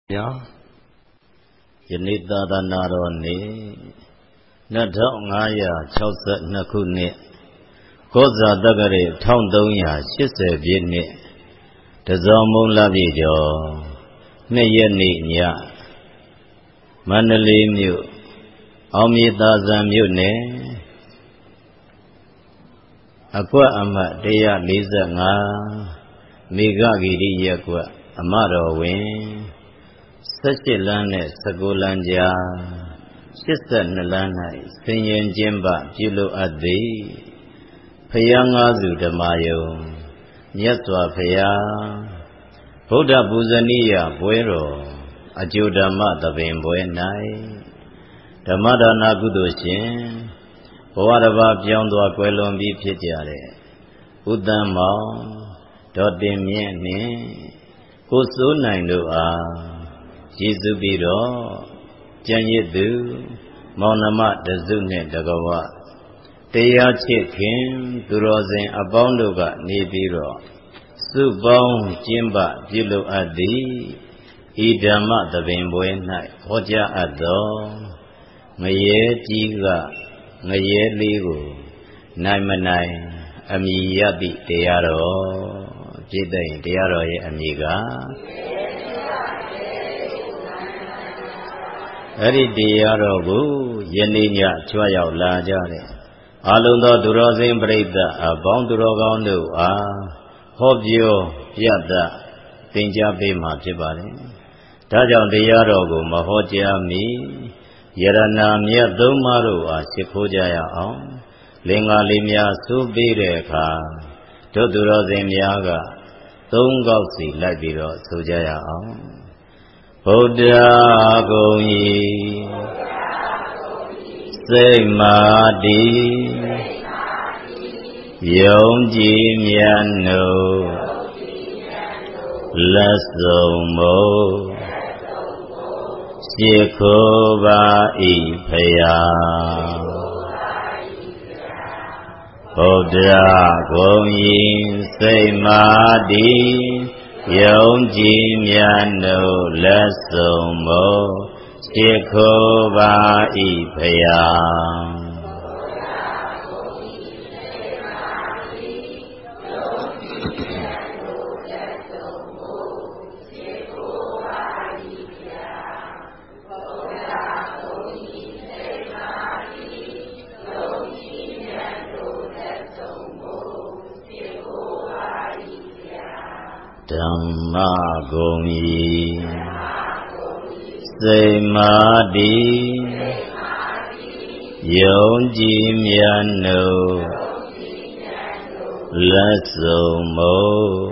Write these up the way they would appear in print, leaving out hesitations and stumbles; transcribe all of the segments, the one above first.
Yeah. Yanita Naroni Natongaya Chausa Nakuni Koza Dagari Towndonia Shise Bini Tazomo Lavijo Nayani Nya Manali Mu Amita Zamune Aqua Ama Dea Liza Nga Migagiri Yakwa Amaro Win Sachilane Sagulanja Sister Nalana Singing Jimba Jilo Adi Payanga Zudamayo Nyatwa Paya Buddha Buzania Buero Ajudama the Bimboenai Damadana Gudoshin Boadaba Beyond Quelombi Pietiare Udama Dodimiani Kusu Naindua Jesus Biro, Janyidu, Monama Dazune Dagawa, Teya Chikim, Durozin Abonduga Nibiro, Subong Jimba Jilu Adi, Idama the Bimboenai, Hoja Ado, Maye Jiga, Maye Ligu, Naimanai, Amiyabi Tearo, Jidai Tearo Amiga. Aridiarogu, Yeninia, Chuaya Lajare, Alunda Durazin Breda, Bondurogandu, Hobio, Yada, Tinja Bima Jibari, Tajan Diarogu, Mahoja Mi, Yerana Mia Dumaru, Shipujaya, Linga Limia Subireka, Todurazin Yaga, Tungausi, Labiro, Sujaya. Buddha Goyi Samadhi Yongji Miano Lasomo Shikova Ipaya Buddha Goyi Samadhi Yongji Miano Lasomo Shikova Ipaya Dhamma Gomi Samadhi Yongji Miano Lasomo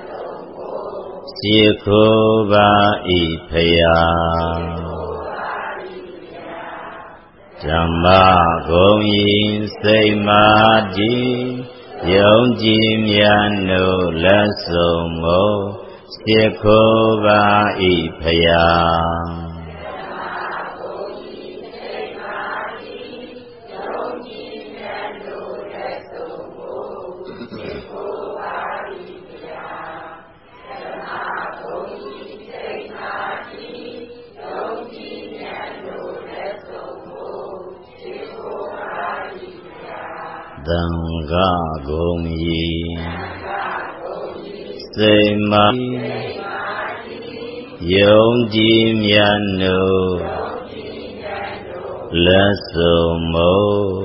Shikova Ipaya Dhamma Gomi Samadhi Yongji Miano Lasomo Shikova Ipaya Danga Gomi Samadhi Yongji Miano Lasomo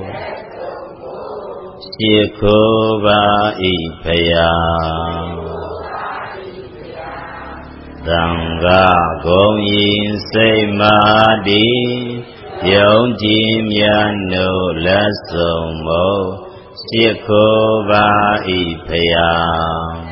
Shikova Ipaya Danga Gomi Samadhi Yongji Miano Lasomo Shikova Ipaya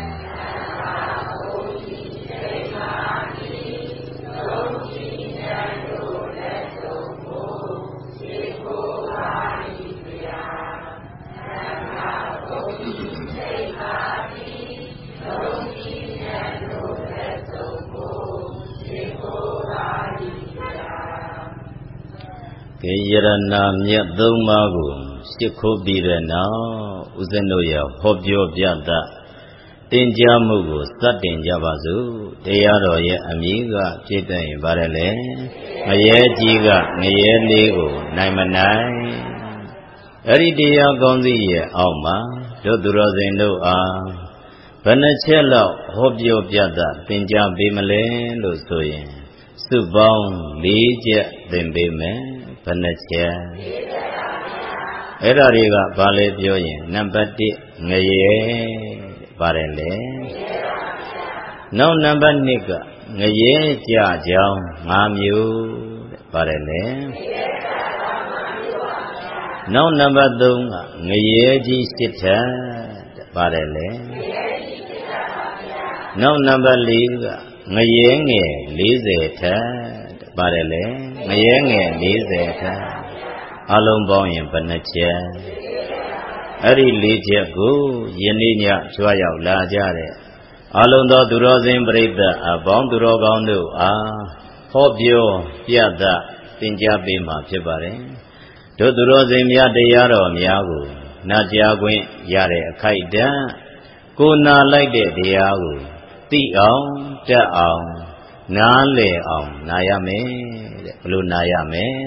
Yarana Myadhumagu Shikobirana Uzenoya Hobyo Byada တင်ကြမှုကိုစတင်ကြပါစို့တရားတော်ရဲ့အမိကပြည့်တဲ့ရင်ပါတယ်လေငရဲကြီးကငရဲလေးကိုနိုင်မနိုင်အဲ့ဒီတရားကောင်းစီရဲ့အောက်မှာတို့သူတော်စင်တို့အားဘယ်နှချက်လောက်ဟောပြောပြတာသင်ကြားပေးမလဲလို့ဆိုရင်စုပေါင်း၄ချက်သင်ပေးမယ်ဘယ်နှချက်အဲ့ဒါတွေကဘာလဲပြောရင်နံပါတ်1ငရဲပါတယ်လေနောက်နံပါတ်2ကငရဲကြကြောင်း5မျိုးတဲ့ပါတယ်လေနောက်နံပါတ်3ကငရဲကြီး7ထပ်တဲ့ပါတယ်လေနောက်နံပါတ်4ကငရဲငယ်40ထပ်တဲ့ပါတယ်လေငရဲငယ်40ထပ်အလုံးပေါင်းရင်ဘယ်နှချက်အဲ့ဒီ4ချက်ကိုယနေ့ညကြွားရောက်လာကြတဲ့အလုံးသောသူတော်စင်ပရိသတ်အပေါင်းသူတော်ကောင်းတို့အားဟောပြောပြသသင်ကြားပေးမှာဖြစ်ပါတယ်တို့သူတော်စင်များတရားတော်များကိုနာကြားခွင့်ရတဲ့အခိုက်အတန့်ကိုနာလိုက်တဲ့တရားကိုသိအောင်တတ်အောင်နားလည်အောင်နာရမယ်တဲ့ဘယ်လိုနာရမလဲ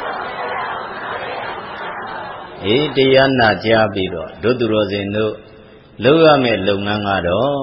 တရားနာကြားပြီးတော့တို့သူတော်စင်တို့လုပ်ရမယ့်လုပ်ငန်းကတော့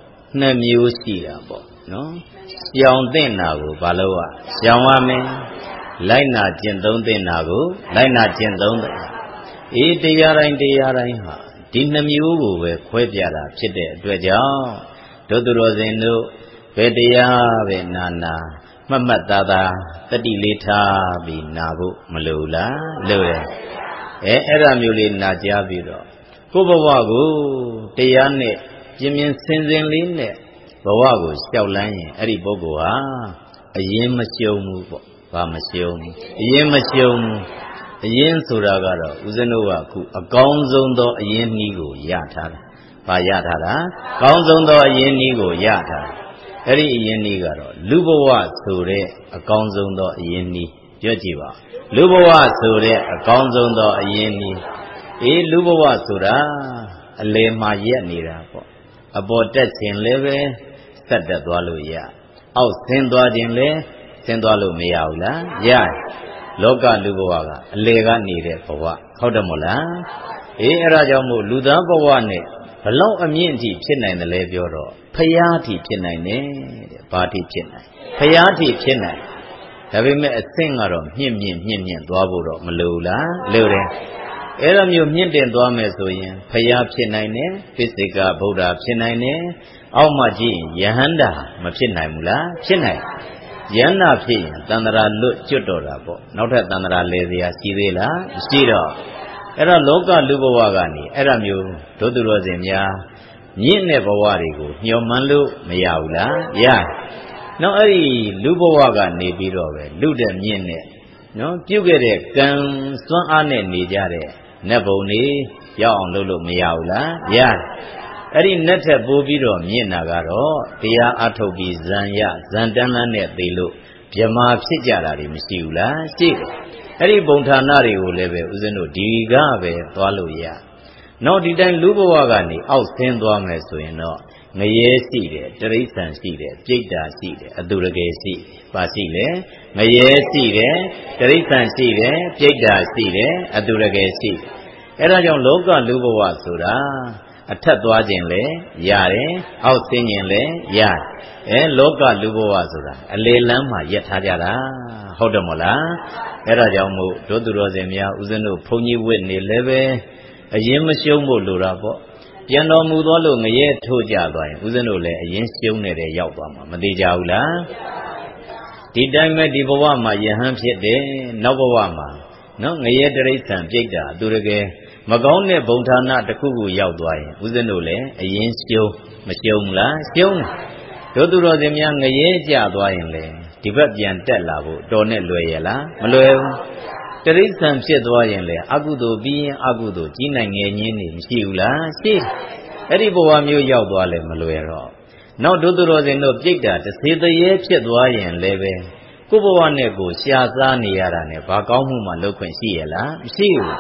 2မျိုးရှိတာပေါ့နော်ရှောင်သင့်တာကိုဘာလို့ရှောင်ရမလဲလိုက်နာကျင့်သုံးသင့်တာကိုလိုက်နာကျင့်သုံးတယ်တရားတိုင်းဟာဒီ2မျိုးကိုပဲခွဲပြတာဖြစ်တဲ့အတွက်ကြောင့်တို့သူတော်စင်တို့ဘယ်တရားပဲနာမှတ်မှတ်သားသားတတိလေးထားပြီးနာဖို့မလိုလားလိုတယ်အဲ့ဒါမျိုးလေးနာကြားပြီးတော့ကိုယ့်ဘဝကိုတရားနဲ့ပြင်းပြင်းစင်စင်လေးနဲ့ဘဝကိုလျှောက်လန်းရင်အဲ့ဒီပုဂ္ဂိုလ်ဟာအရင်မရှုံဘူးပေါ့ဘာမရှုံဘူးအရင်မရှုံဘူးအရင်ဆိုတာကတော့ဦးဇင်းတို့ကအခုအကောင်းဆုံးသောအရင်နည်းကိုရထားတာဘာရထားတာအကောင်းဆုံးသောအရင်နည်းကိုရထားတာအဲ့ဒီအရင်နည်းကတော့လူဘဝဆိုတဲ့အကောင်းဆုံးသောအရင်နည်းပြောကြည့်ပါလူဘဝဆိုတဲ့အကောင်းဆုံးသောအရင်နည်းလူဘဝဆိုတာအလယ်မှာရက်နေတာပေါ့အပေါ်တက်ခြင်းလည်းပဲဆက်တက်သွားလို့ရအောက်ဆင်းသွားခြင်းလည်းဆင်းသွားလို့မရဘူးလားရတယ်လောကလူဘဝကအလယ်ကနေတဲ့ဘဝဟုတ်တယ်မို့လားအဲ့ဒါကြောင့်မို့လူသားဘဝနဲ့ဘလောက်အမြင့်အထိဖြစ်နိုင်တယ်လဲပြောတော့ဖရာအထိဖြစ်နိုင်တယ်တဲ့ဘာအထိဖြစ်နိုင်ဖရာအထိဖြစ်နိုင်ဒါပေမဲ့အဆင့်ကတော့မြင့်သွားဖို့တော့မလိုလားလိုတယ်အဲ့လိုမျိုးမြင့်တင်သွားမယ်ဆိုရင်ဖရာဖြစ်နိုင်တယ်ပိစိကဗုဒ္ဓဖြစ်နိုင်တယ်အောက်မှကြည့်ရင်ယဟန္တာမဖြစ်နိုင်ဘူးလားဖြစ်နိုင်ယန္တာဖြစ်ရင်တန္တရာလွတ်ကျွတ်တော်တာပေါ့နောက်ထပ်တန္တရာလဲစရာရှိသေးလားမရှိတော့အဲ့တော့လောကလူဘဝကနေအဲ့ဒါမျိုးဒုသူတော်စင်များမြင့်တဲ့ဘဝတွေကိုညှော်မှန်းလို့မရဘူးလားရနောက်အဲ့ဒီလူဘဝကနေပြီးတော့ပဲလူတဲ့မြင့်တဲ့နော်ပြုတ်ခဲ့တဲ့ကံစွမ်းအားနဲ့နေကြတဲ့နတ်ဘုံတွေရောက်အောင်လုပ်လို့မရဘူးလားရအဲ့ဒီနတ်ထက်ပိုးပြီးတော့မြင့်တာကတော့တရားအထုတ်ပြီးဇံရဇံတန်းလန်းနဲ့သိလို့ဗြမာဖြစ်ကြတာတွေမရှိဘူးလားရှိတယ်အဲ့ဒီဘုံဌာနတွေကိုလည်းပဲဦးဇင်းတို့ဒီကပဲသွားလို့ရနောက်ဒီတိုင်းလူဘဝကနေအောက်ဆင်းသွားမယ်ဆိုရင်တော့ငရဲရှိတယ်တရိစ္ဆာန်ရှိတယ်ပြိတ္တာရှိတယ်အတုရကေရှိပါရှိလေငရဲရှိတယ်တရိစ္ဆာန်ရှိတယ်ပြိတ္တာရှိတယ်အတုရကေရှိအဲ့ဒါကြောင့်လောကလူဘဝဆိုတာအထက်သွားခြင်းလဲရတယ်အောက်ဆင်းခြင်းလဲရတယ်လောကလူဘဝဆိုတာအလေလမ်းမှာရက်ထားကြတာဟုတ်တယ်မို့လားအဲ့ဒါကြောင့်မို့တို့သူတော်စင်များဦးဇင်းတို့ဘုန်းကြီးဝတ်နေလည်းပဲအရင်မရှုံးဖို့လိုတာပေါ့ပြန်တော်မူသွားလို့ငရဲထိုးကြသွားရင်ဦးဇင်းတို့လည်းအရင်ရှုံးနေတဲ့ရောက်သွားမှာမသေးကြဘူးလားဒီတိုင်းမဲ့ဒီဘဝမှာယဟန်ဖြစ်တယ်နောက်ဘဝမှာနော်ငရဲတရိစ္ဆာန်ပြိတ္တာသူတကယ်မကောင်းတဲ့ဘုံဌာနတစ်ခုခုရောက်သွားရင်ဦးဇင်းတို့လည်းအရင်ရှုံးမရှုံးဘူးလားရှုံးတို့သူတော်စင်များငရဲကြသွားရင်လေဒီဘက်ပြန်တက်လာဖို့တော်နဲ့လွယ်ရလားမလွယ်ဘူးတရိစ္ဆာန်ဖြစ်သွားရင်လေအကုသိုလ်ပြီးရင်အကုသိုလ်ကြီးနိုင်ငယ်ညင်းနေမရှိဘူးလားရှိအဲ့ဒီဘဝမျိုးရောက်သွားလဲမလွယ်တော့နောက်တို့သူတော်စင်တို့ပြိတ္တာတစေတရေဖြစ်သွားရင်လည်းပဲကိုယ့်ဘဝနဲ့ကိုရှားစားနေရတာနဲ့ဘာကောင်းမှုမှလုပ်ခွင့်ရှိရလားမရှိဘူး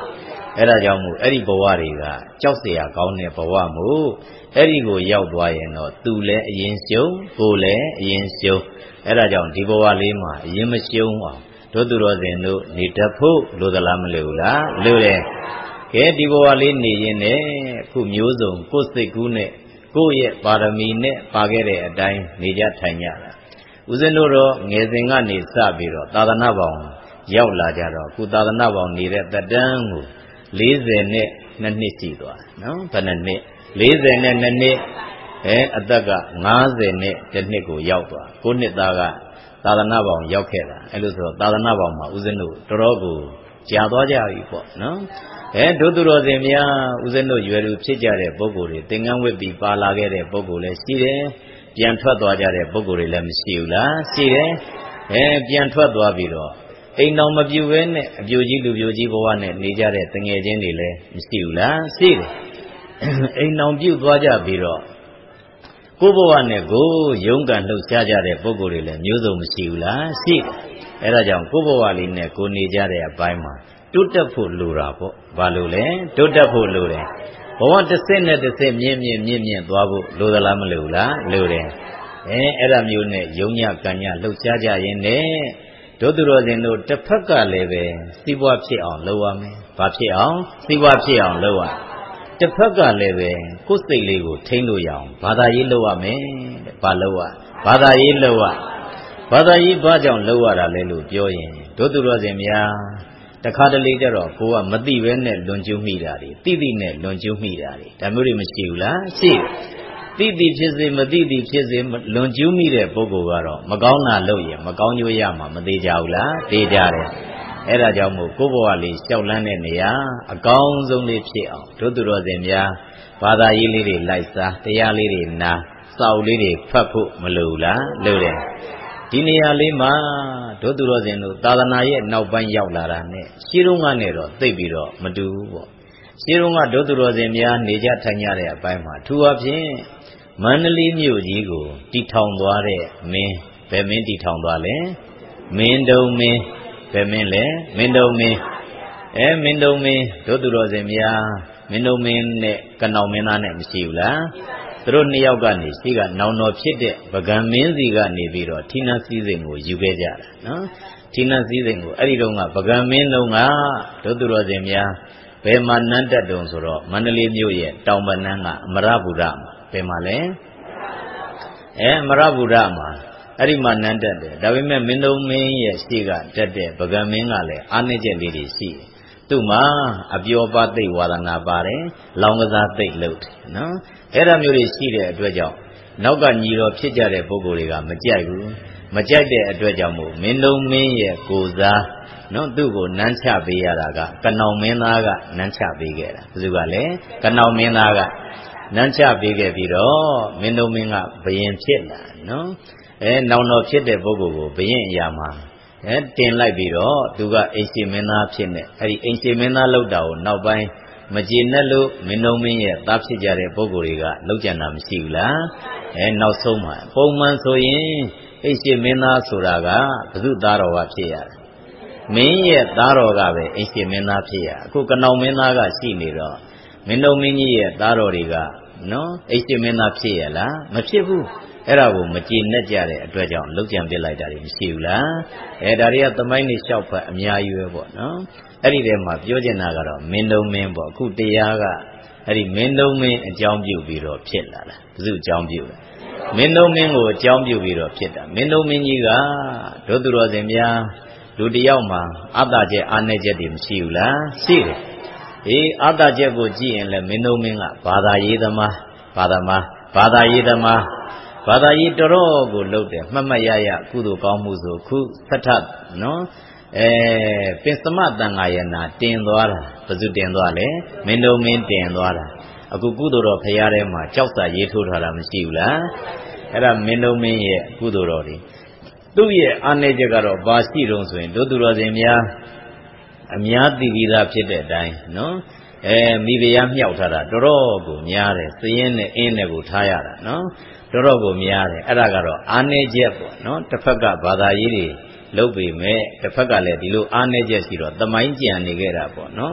အဲ့ဒါကြောင့်မို့အဲ့ဒီဘဝတွေကကြောက်เสียကောင်းတဲ့ဘဝမို့အဲ့ဒီကိုရောက်သွားရင်တော့သူလည်းအရင်ရှုံးကိုလည်းအရင်ရှုံးအဲ့ဒါကြောင့်ဒီဘဝလေးမှာအရင်မရှုံးအောင်တို့သူတော်စင်တို့နေတတ်ဖို့လိုသလားမလိုဘူးလားလိုတယ်ကဲဒီဘဝလေးနေရင်နဲ့ခုမျိုးစုံကိုယ်စိတ်ကူးနဲ့ကိုယ့်ရဲ့ပါရမီနဲ့ပါခဲ့တဲ့အတိုင်းနေကြထိုင်ကြတာဦးဇင်းတို့တော့ငယ်စဉ်ကနေစပြီးတော့သာသနာပေါင်းရောက်လာကြတော့ခုသာသနာပေါင်းနေတဲ့တတန်းကို40နဲ့2နှစ်ရှိသွားနော်ဘယ်နှစ်40နဲ့2နှစ်အသက်က50နဲ့1နှစ်ကိုရောက်သွား9နှစ်သားကသာသနာပေါင်းရောက်ခဲ့တာအဲ့လိုဆိုတော့သာသနာပေါင်းမှာဦးဇင်းတို့တော်တော်ကိုကြာသွားကြပြီပေါ့နော်တို့သူတော်စင်များဦးဇင်းတို့ရွယ်လူဖြစ်ကြတဲ့ပုဂ္ဂိုလ်တွေသင်္ကန်းဝတ်ပြီးပါလာခဲ့တဲ့ပုဂ္ဂိုလ်လည်းရှိတယ်ပြန်ထွက်သွားကြတဲ့ပုဂ္ဂိုလ်တွေလည်းမရှိဘူးလားရှိတယ်ပြန်ထွက်သွားပြီးတော့အိမ်တော်မပြူဘဲနဲ့အပြိုကြီးလူပြိုကြီးဘဝနဲ့နေကြတဲ့တငယ်ချင်းတွေလည်းမရှိဘူးလားရှိတယ်အိမ်တော်ပြုတ်သွားကြပြီးတော့ကိုယ်ဘဝနဲ့ကိုရုန်းကန်လှုပ်ရှားကြတဲ့ပုဂ္ဂိုလ်တွေလည်းမျိုးစုံမရှိဘူးလားရှိတယ်အဲ့ဒါကြောင့်ကိုယ်ဘဝလေးနဲ့ကိုနေကြတဲ့အပိုင်းမှာတိုးတက်ဖို့လိုတာပေါ့ဘာလို့လဲတိုးတက်ဖို့လိုတယ်ဘဝတစ်စစ်နဲ့တစ်စစ်မြင့်သွားဖို့လိုသလားမလိုဘူးလားလိုတယ်အဲ့ဒါမျိုးနဲ့ယုံညကံညလှုပ်ရှားကြရင်နဲ့တို့သူတော်စင်တို့တစ်ဖက်ကလည်းပဲစီးပွားဖြစ်အောင်လုပ်ရမယ်ဘာဖြစ်အောင်စီးပွားဖြစ်အောင်လုပ်ရတစ်ဖက်ကလည်းပဲကိုယ်စိတ်လေးကိုထိန်းလို့ရအောင်ဘာသာရေးလုပ်ရမယ်တဲ့ဘာလုပ်ရဘာသာရေးလုပ်ရဘာသာရေးဘာကြောင့်လုပ်ရတာလဲလို့ပြောရင်တို့သူတော်စင်များတခါတလေကြတော့ကိုကမသိပဲနဲ့လွန်ကျူးမိတာတွေသိနဲ့လွန်ကျူးမိတာတွေဒါမျိုးတွေမရှိဘူးလားရှိသိဖြစ်စေမသိဖြစ်စေလွန်ကျူးမိတဲ့ပုဂ္ဂိုလ်ကတော့မကောင်းတာလုပ်ရင်မကောင်းကျိုးရမှာမသေးကြဘူးလားသိကြတယ်အဲ့ဒါကြောင့်မို့ကိုယ့်ဘဝလေးလျှောက်လန်းတဲ့နေရာအကောင်းဆုံးလေးဖြစ်အောင်တို့သူတော်စင်များဘာသာရေးလေးတွေလိုက်စားတရားလေးတွေနာစောက်လေးတွေဖတ်ဖို့မလိုဘူးလားလိုတယ်ဒီနေရာလေးမှာတို့သူတော်စင်တို့သာသနာရဲ့နောက်ပိုင်းရောက်လာတာနဲ့ရှင်းတုန်းကနေတော့သိပြီးတော့မတူဘူးပေါ့ရှင်းတုန်းကတို့သူတော်စင်များနေကြထိုင်ကြတဲ့အပိုင်းမှာထူအဖြင့်မန္တလေးမြို့ကြီးကိုတည်ထောင်သွားတဲ့မင်းဘယ်မင်းတည်ထောင်သွားလဲမင်းတုံမင်းဘယ်မင်းလဲမင်းတုံမင်းမင်းတုံမင်းတို့သူတော်စင်များမင်းတုံမင်းနဲ့ကနောင်မင်းသားနဲ့မရှိဘူးလားသူတို့နှစ်ယောက်ကနေရှိကနောင်တော်ဖြစ်တဲ့ပကံမင်းစီကနေပြီးတော့ဌိနစည်းစိမ်ကိုယူခဲ့ကြတာနော်ဌိနစည်းစိမ်ကိုအဲ့ဒီတော့ကပကံမင်းလုံးကတို့သူတော်စင်များဘယ်မှာနန်းတက်တုံဆိုတော့မန္တလေးမြို့ရဲ့တောင်ပနန်းကအမရဗုဒ္ဓမှာဘယ်မှာလဲအမရဗုဒ္ဓမှာအဲ့ဒီမှာနန်းတက်တယ်ဒါပေမဲ့မင်းတုံမင်းရဲ့ရှေ့ကတက်တဲ့ပကံမင်းကလည်းအားနည်းချက်လေးတွေရှိတယ်သူ့မှာအပျော်ပါသိဝါဒနာပါတယ်လောင်ကစားသိလုပ်တယ်နော်အဲ့ဒါမျိုးတွေရှိတဲ့အတွက်ကြောင့်နောက်ကညီတော်ဖြစ်ကြတဲ့ပုဂ္ဂိုလ်တွေကမကြိုက်ဘူးမကြိုက်တဲ့အတွက်ကြောင့်မို့မင်းတုံမင်းရဲ့ကိုစားနော်သူ့ကိုနန်းချပေးရတာကကနောင်မင်းသားကနန်းချပေးခဲ့တာဘယ်သူကလဲကနောင်မင်းသားကနန်းချပေးခဲ့ပြီးတော့မင်းတုံမင်းကဘယင်ဖြစ်လာနော်နောင်တော်ဖြစ်တဲ့ပုဂ္ဂိုလ်ကိုဘယင်အရာမှာတင်လိုက်ပြီးတော့သူကအိမ်ရှိမင်းသားဖြစ်နေအဲ့ဒီအိမ်ရှိမင်းသားလောက်တာကိုနောက်ပိုင်းမကျေနပ်လို့မင်းတုံမင်းရဲ့သားဖြစ်ကြတဲ့ပုဂ္ဂိုလ်တွေကလောက်ကြံတာမရှိဘူးလားနောက်ဆုံးမှာပုံမှန်ဆိုရင်အိမ်ရှိမင်းသားဆိုတာကဘု து သားတော်ကဖြစ်ရတာမင်းရဲ့သားတော်ကပဲအိမ်ရှိမင်းသားဖြစ်ရအခုကနောင်မင်းသားကရှိနေတော့မင်းတုံမင်းကြီးရဲ့သားတော်တွေကနော်အိမ်ရှိမင်းသားဖြစ်ရလားမဖြစ်ဘူးအဲ့ဒါကိုမကြည်နဲ့ကြတဲ့အတွက်ကြောင့်လုတ်ကြံပြစ်လိုက်တာတွေမရှိဘူးလားဒါတွေကသမိုင်းနေလျှောက်ဖတ်အများကြီးပဲပေါ့နော်အဲ့ဒီထဲမှာပြောချင်တာကတော့မင်းတုံမင်းပေါ့အခုတရားကအဲ့ဒီမင်းတုံမင်းအကြောင်းပြုပြီးတော့ဖြစ်လာတာဘယ်သူအကြောင်းပြုလဲမင်းတုံမင်းကိုအကြောင်းပြုပြီးတော့ဖြစ်တာမင်းတုံမင်းကြီးကတို့သူတော်စင်များလူတယောက်မှာအတ္တချက်အာနယ်ချက်တွေမရှိဘူးလားရှိတယ်အတ္တချက်ကိုကြည့်ရင်လည်းမင်းတုံမင်းကဘာသာရေးသမားဘာသာရေးသမားဘာသာရေးတော်တော်ကိုလုပ်တယ်မှတ်မှတ်ရရကုသိုလ်ကောင်းမှုဆိုခုသတ္ထနော်ပင်စမတန်ဃာယနာတင်သွားတာဘယ်သူတင်သွားလဲမင်းတုံမင်းတင်သွားတာအခုကုသိုလ်တော်ဖရာထဲမှာကြောက်စာရေးထိုးထားတာမရှိဘူးလားအဲ့ဒါမင်းတုံမင်းရဲ့ကုသိုလ်တော်တွေသူ့ရဲ့အာနယ်ချက်ကတော့ဘာရှိတုံးဆိုရင်တို့သူတော်စင်များအများသိပြီးသားဖြစ်တဲ့အတိုင်းနော်မိဖုရားမြောက်ထားတာတော်တော်ကိုများတယ်စည်ရင်နဲ့အင်းနဲ့ကိုထားရတာနော်တော်တော်ကိုများတယ်အဲ့ဒါကတော့အာနယ်ချက်ပေါ့နော်တစ်ဖက်ကဘာသာရေးတွေလုပ်ပေမဲ့တစ်ဖက်ကလည်းဒီလိုအာနယ်ချက်ရှိတော့သမိုင်းကြံနေခဲ့တာပေါ့နော်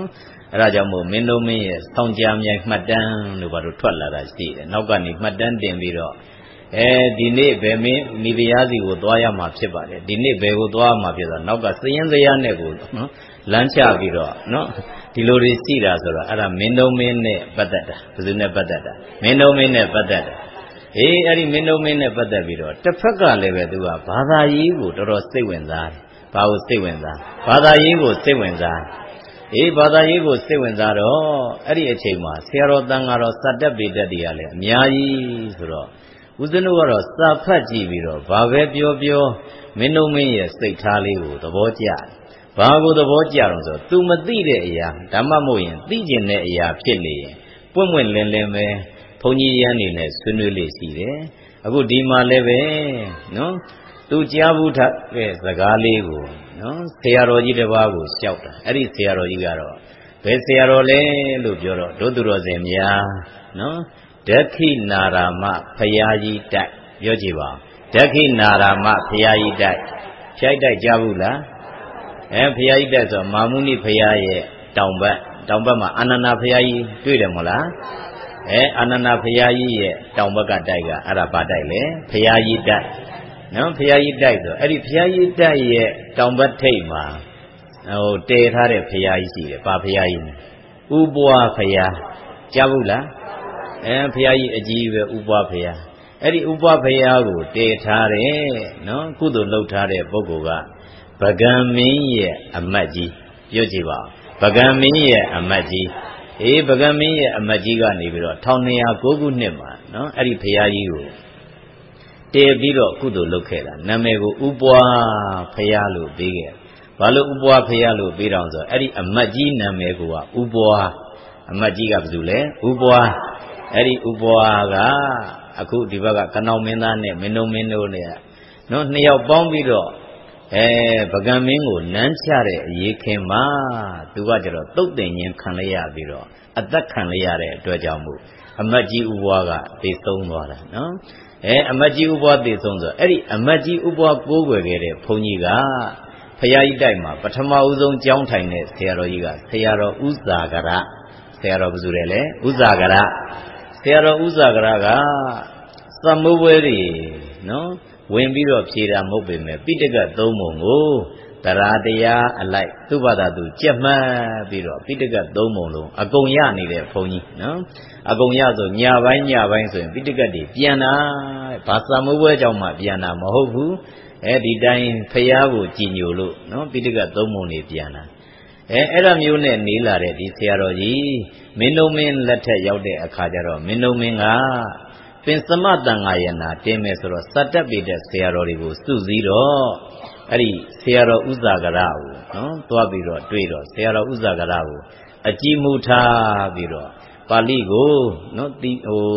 အဲ့ဒါကြောင့်မို့မင်းတို့မင်းရဲ့ဆောင်းကြားမြိုင်မှတ်တမ်းလို့ဘာလို့ထွက်လာတာရှိတယ်နောက်ကနေမှတ်တမ်းတင်ပြီးတော့ဒီနေ့ဘယ်မင်းမိဖုရားစီကိုသွားရမှာဖြစ်ပါတယ်ဒီနေ့ဘယ်ကိုသွားမှာဖြစ်တော့နောက်ကစည်ရင်စရာနဲ့ကိုနော်လမ်းချပြီးတော့နော်ဒီလိုတွေရှိတာဆိုတော့အဲ့ဒါမင်းတို့မင်းနဲ့ပတ်သက်တာဘယ်သူနဲ့ပတ်သက်တာမင်းတို့မင်းနဲ့ပတ်သက်တာအဲ့ဒီမင်းတို့မင်းနဲ့ပတ်သက်ပြီးတော့တစ်ဖက်ကလည်းပဲသူကဘာသာရေးကိုတော်တော်စိတ်ဝင်စားတယ်ဘာကိုစိတ်ဝင်စားဘာသာရေးကိုစိတ်ဝင်စားဘာသာရေးကိုစိတ်ဝင်စားတော့အဲ့ဒီအချိန်မှာဆရာတော်တန်ဃာတော်စတ္တပေတ္တတွေကလည်းအများကြီးဆိုတော့ဦးဇင်းတို့ကတော့စာဖတ်ကြည့်ပြီးတော့ဘာပဲပြောပြောမင်းတို့မင်းရဲ့စိတ်ထားလေးကိုသဘောကျတယ်ဘာကိုသဘောကျတော့ဆို तू မသိတဲ့အရာဓမ္မမို့ရင်သိကျင်တဲ့အရာဖြစ်နေရင်ပွင့်ပွင့်လင်းလင်းပဲဘုန်းကြီးရန်နေနဲ့ဆွေးနွေးလေးရှိတယ်အခုဒီမှာလည်းပဲနော်သူကြားဘူးတဲ့စကားလေးကိုနော်ဆရာတော်ကြီးတစ်ပါးကိုလျှောက်တာအဲ့ဒီဆရာတော်ကြီးကတော့ဘယ်ဆရာတော်လဲလို့ပြောတော့ဒုသူတော်စင်များနော်ဒက္ခိနာရမဖရာကြီးတိုက်ပြောကြည့်ပါဒက္ခိနာရမဖရာကြီးတိုက်ဖြိုက်တိုက်ကြားဘူးလားဖရာကြီးတိုက်ဆိုမာမုနိဖရာရဲ့တောင်ဘက်မှာအာနန္ဒာဖရာကြီးတွေ့တယ်မို့လားအာနန္ဒာဖရာကြီးရဲ့တောင်ဘက်ကတိုက်ကအဲ့ဒါဘာတိုက်လဲဖရာကြီးတိုက်နော်ဖရာကြီးတိုက်ဆိုအဲ့ဒီဖရာကြီးတိုက်ရဲ့တောင်ဘက်ထိပ်မှာတည်ထားတဲ့ဖရာကြီးရှိတယ်ဘာဖရာကြီးဥပွားဖရာကြားဘူးလားဖရာကြီးအကြီးပဲဥပွားဖရာအဲ့ဒီဥပွားဖရာကိုတည်ထားတယ်နော်ကုသိုလ်လုပ်ထားတဲ့ပုဂ္ဂိုလ်ကဗကံမင်းရဲ့အမတ်ကြီးပြောကြည့်ပါဗကံမင်းရဲ့အမတ်ကြီးဗကံမင်းရဲ့အမတ်ကြီးကနေပြီးတော့1209ခုနှစ်မှာနော်အဲ့ဒီဖရာကြီးကိုတည်ပြီးတော့ကုသိုလ်လုပ်ခဲ့တာနာမည်ကိုဥပွားဖရာလို့ပေးခဲ့ဘာလို့ဥပွားဖရာလို့ပေးတော့ဆိုအဲ့ဒီအမတ်ကြီးနာမည်ကဥပွားအမတ်ကြီးကဘယ်သူလဲဥပွားအဲ့ဒီဥပွားကအခုဒီဘက်ကကနောင်မင်းသားနဲ့မင်းတို့နဲ့နော်နှစ်ယောက်ပေါင်းပြီးတော့ဗကံမင်းကိုနမ်းချတဲ့အရေးခင်မှာသူကကျတော့တုတ်တင်ခြင်းခံလိုက်ရပြီးတော့အသက်ခံလိုက်ရတဲ့အတွက်ကြောင့်မို့အမတ်ကြီးဥပွားကသိဆုံးသွားတာနော်အမတ်ကြီးဥပွားသိဆုံးဆိုအဲ့ဒီအမတ်ကြီးဥပွားကိုးကွယ်ခဲ့တဲ့ဘုန်းကြီးကဖရာကြီးတိုက်မှာပထမဦးဆုံးကျောင်းထိုင်တဲ့ဆရာတော်ကြီးကဆရာတော်ဥဇာကရဆရာတော်ဘယ်သူလဲဥဇာကရဆရာတော်ဥဇာကရကသမုဝဲတွေနော်ဝင်ပြီးတော့ဖြေတာမဟုတ်ပေမဲ့ပိဋကတ်သုံးပုံကိုတရားတရားအလိုက်သူ့ဘာသာသူကြက်မှတ်ပြီးတော့ပိဋကတ်သုံးပုံလုံးအကုန်ရနေတဲ့ဘုန်းကြီးနော်အကုန်ရဆိုညပိုင်းဆိုရင်ပိဋကတ်တွေပြန်တာဘာသမုဝဲကြောင့်မှပြန်တာမဟုတ်ဘူးဒီတိုင်းဖရာကိုကြည်ညိုလို့နော်ပိဋကတ်သုံးပုံတွေပြန်တာအဲ့ဒါမျိုးနဲ့နေလာတဲ့ဒီဆရာတော်ကြီးမင်းတို့မင်းလက်ထက်ရောက်တဲ့အခါကျတော့မင်းတို့မင်းကပင်စမတန်ဃာယနာတင်းမယ်ဆိုတော့စတ္တပေတဲ့ဆရာတော်တွေကိုစုစည်းတော့အဲ့ဒီဆရာတော်ဥဇာကရကိုနော်သွားပြီးတော့တွေ့တော့ဆရာတော်ဥဇာကရကိုအကြည်မူထားပြီးတော့ပါဠိကိုနော်ဒီ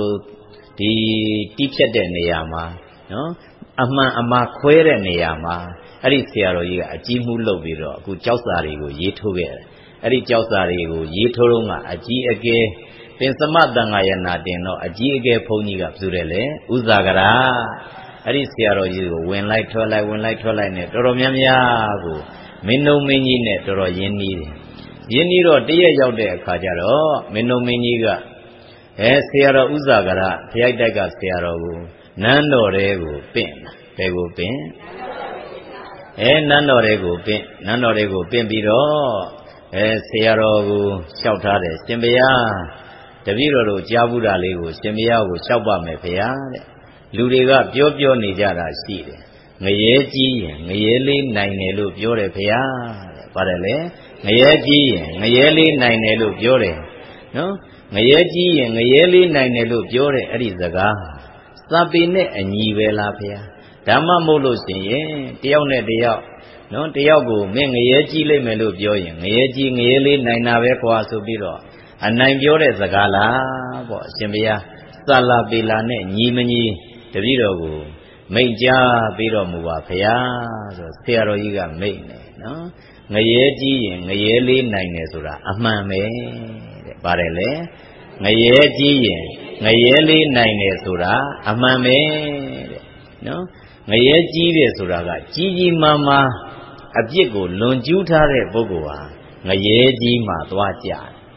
တီးဖြတ်တဲ့နေရာမှာနော်အမှန်အမှားခွဲတဲ့နေရာမှာအဲ့ဒီဆရာတော်ကြီးကအကြည်မူလုပ်ပြီးတော့အခုကြောက်စာတွေကိုရေးထိုးခဲ့တယ်အဲ့ဒီကြောက်စာတွေကိုရေးထိုးတော့ကအကြီးအကဲပင်စမတန်ဃာယနာတင်တော့အကြီးအကဲဘုန်းကြီးကပြုတယ်လေဥဇာကရာအဲ့ဒီဆရာတော်ကြီးကိုဝင်လိုက်ထွက်လိုက်နဲ့တော်တော်များများကိုမင်းတို့မင်းကြီးနဲ့တော်တော်ရင်းနှီးတယ်ရင်းနှီးတော့တရက်ရောက်တဲ့အခါကျတော့မင်းတို့မင်းကြီးကဆရာတော်ဥဇာကရာဖျိုက်တိုက်ကဆရာတော်ကိုနန်းတော်တဲကိုပင့်ဘယ်ကိုပင့်နန်းတော်တဲကိုပင့်ပြီးတော့ဆရာတော်ကိုလျှောက်ထားတယ်ရှင်ဘုရားတပည့်တော်တို့ကြားဘူးတာလေးကိုရှင်ဘုရားကိုလျှောက်ပါမယ်ဘုရားတဲ့လူတွေကပြောနေကြတာရှိတယ်ငရဲကြီးရင်ငရဲလေးနိုင်တယ်လို့ပြောတယ်ဘုရားတဲ့ပါတယ်လေငရဲကြီးရင်ငရဲလေးနိုင်တယ်လို့ပြောတယ်နော်ငရဲကြီးရင်ငရဲလေးနိုင်တယ်လို့ပြောတယ်အဲ့ဒီစကားစာပေနဲ့အညီပဲလားဘုရားဓမ္မမို့လို့ရှင်ရင်တယောက်နဲ့တယောက်နော်တယောက်ကိုမင်းငရဲကြီးလိမ့်မယ်လို့ပြောရင်ငရဲကြီးငရဲလေးနိုင်တာပဲကွာဆိုပြီးတော့အနိုင်ပြောတဲ့စကားလားပေါ့အရှင်ဘုရားစာလာပေလာနဲ့ညီမညီတပည့်တော်ကိုမိန့်ကြားပြီးတော်မူပါဘုရားဆိုဆရာတော်ကြီးကမိန့်တယ်နော်ငရဲကြီးရင်ငရဲလေးနိုင်တယ်ဆိုတာအမှန်ပဲတဲ့ပါတယ်လေငရဲကြီးရင်ငရဲလေးနိုင်တယ်ဆိုတာအမှန်ပဲတဲ့နော်ငရဲကြီးတယ်ဆိုတာကကြီးကြီးမားမားအပြစ်ကိုလွန်ကျူးထားတဲ့ပုဂ္ဂိုလ်ဟာငရဲကြီးမှသွားကြတယ်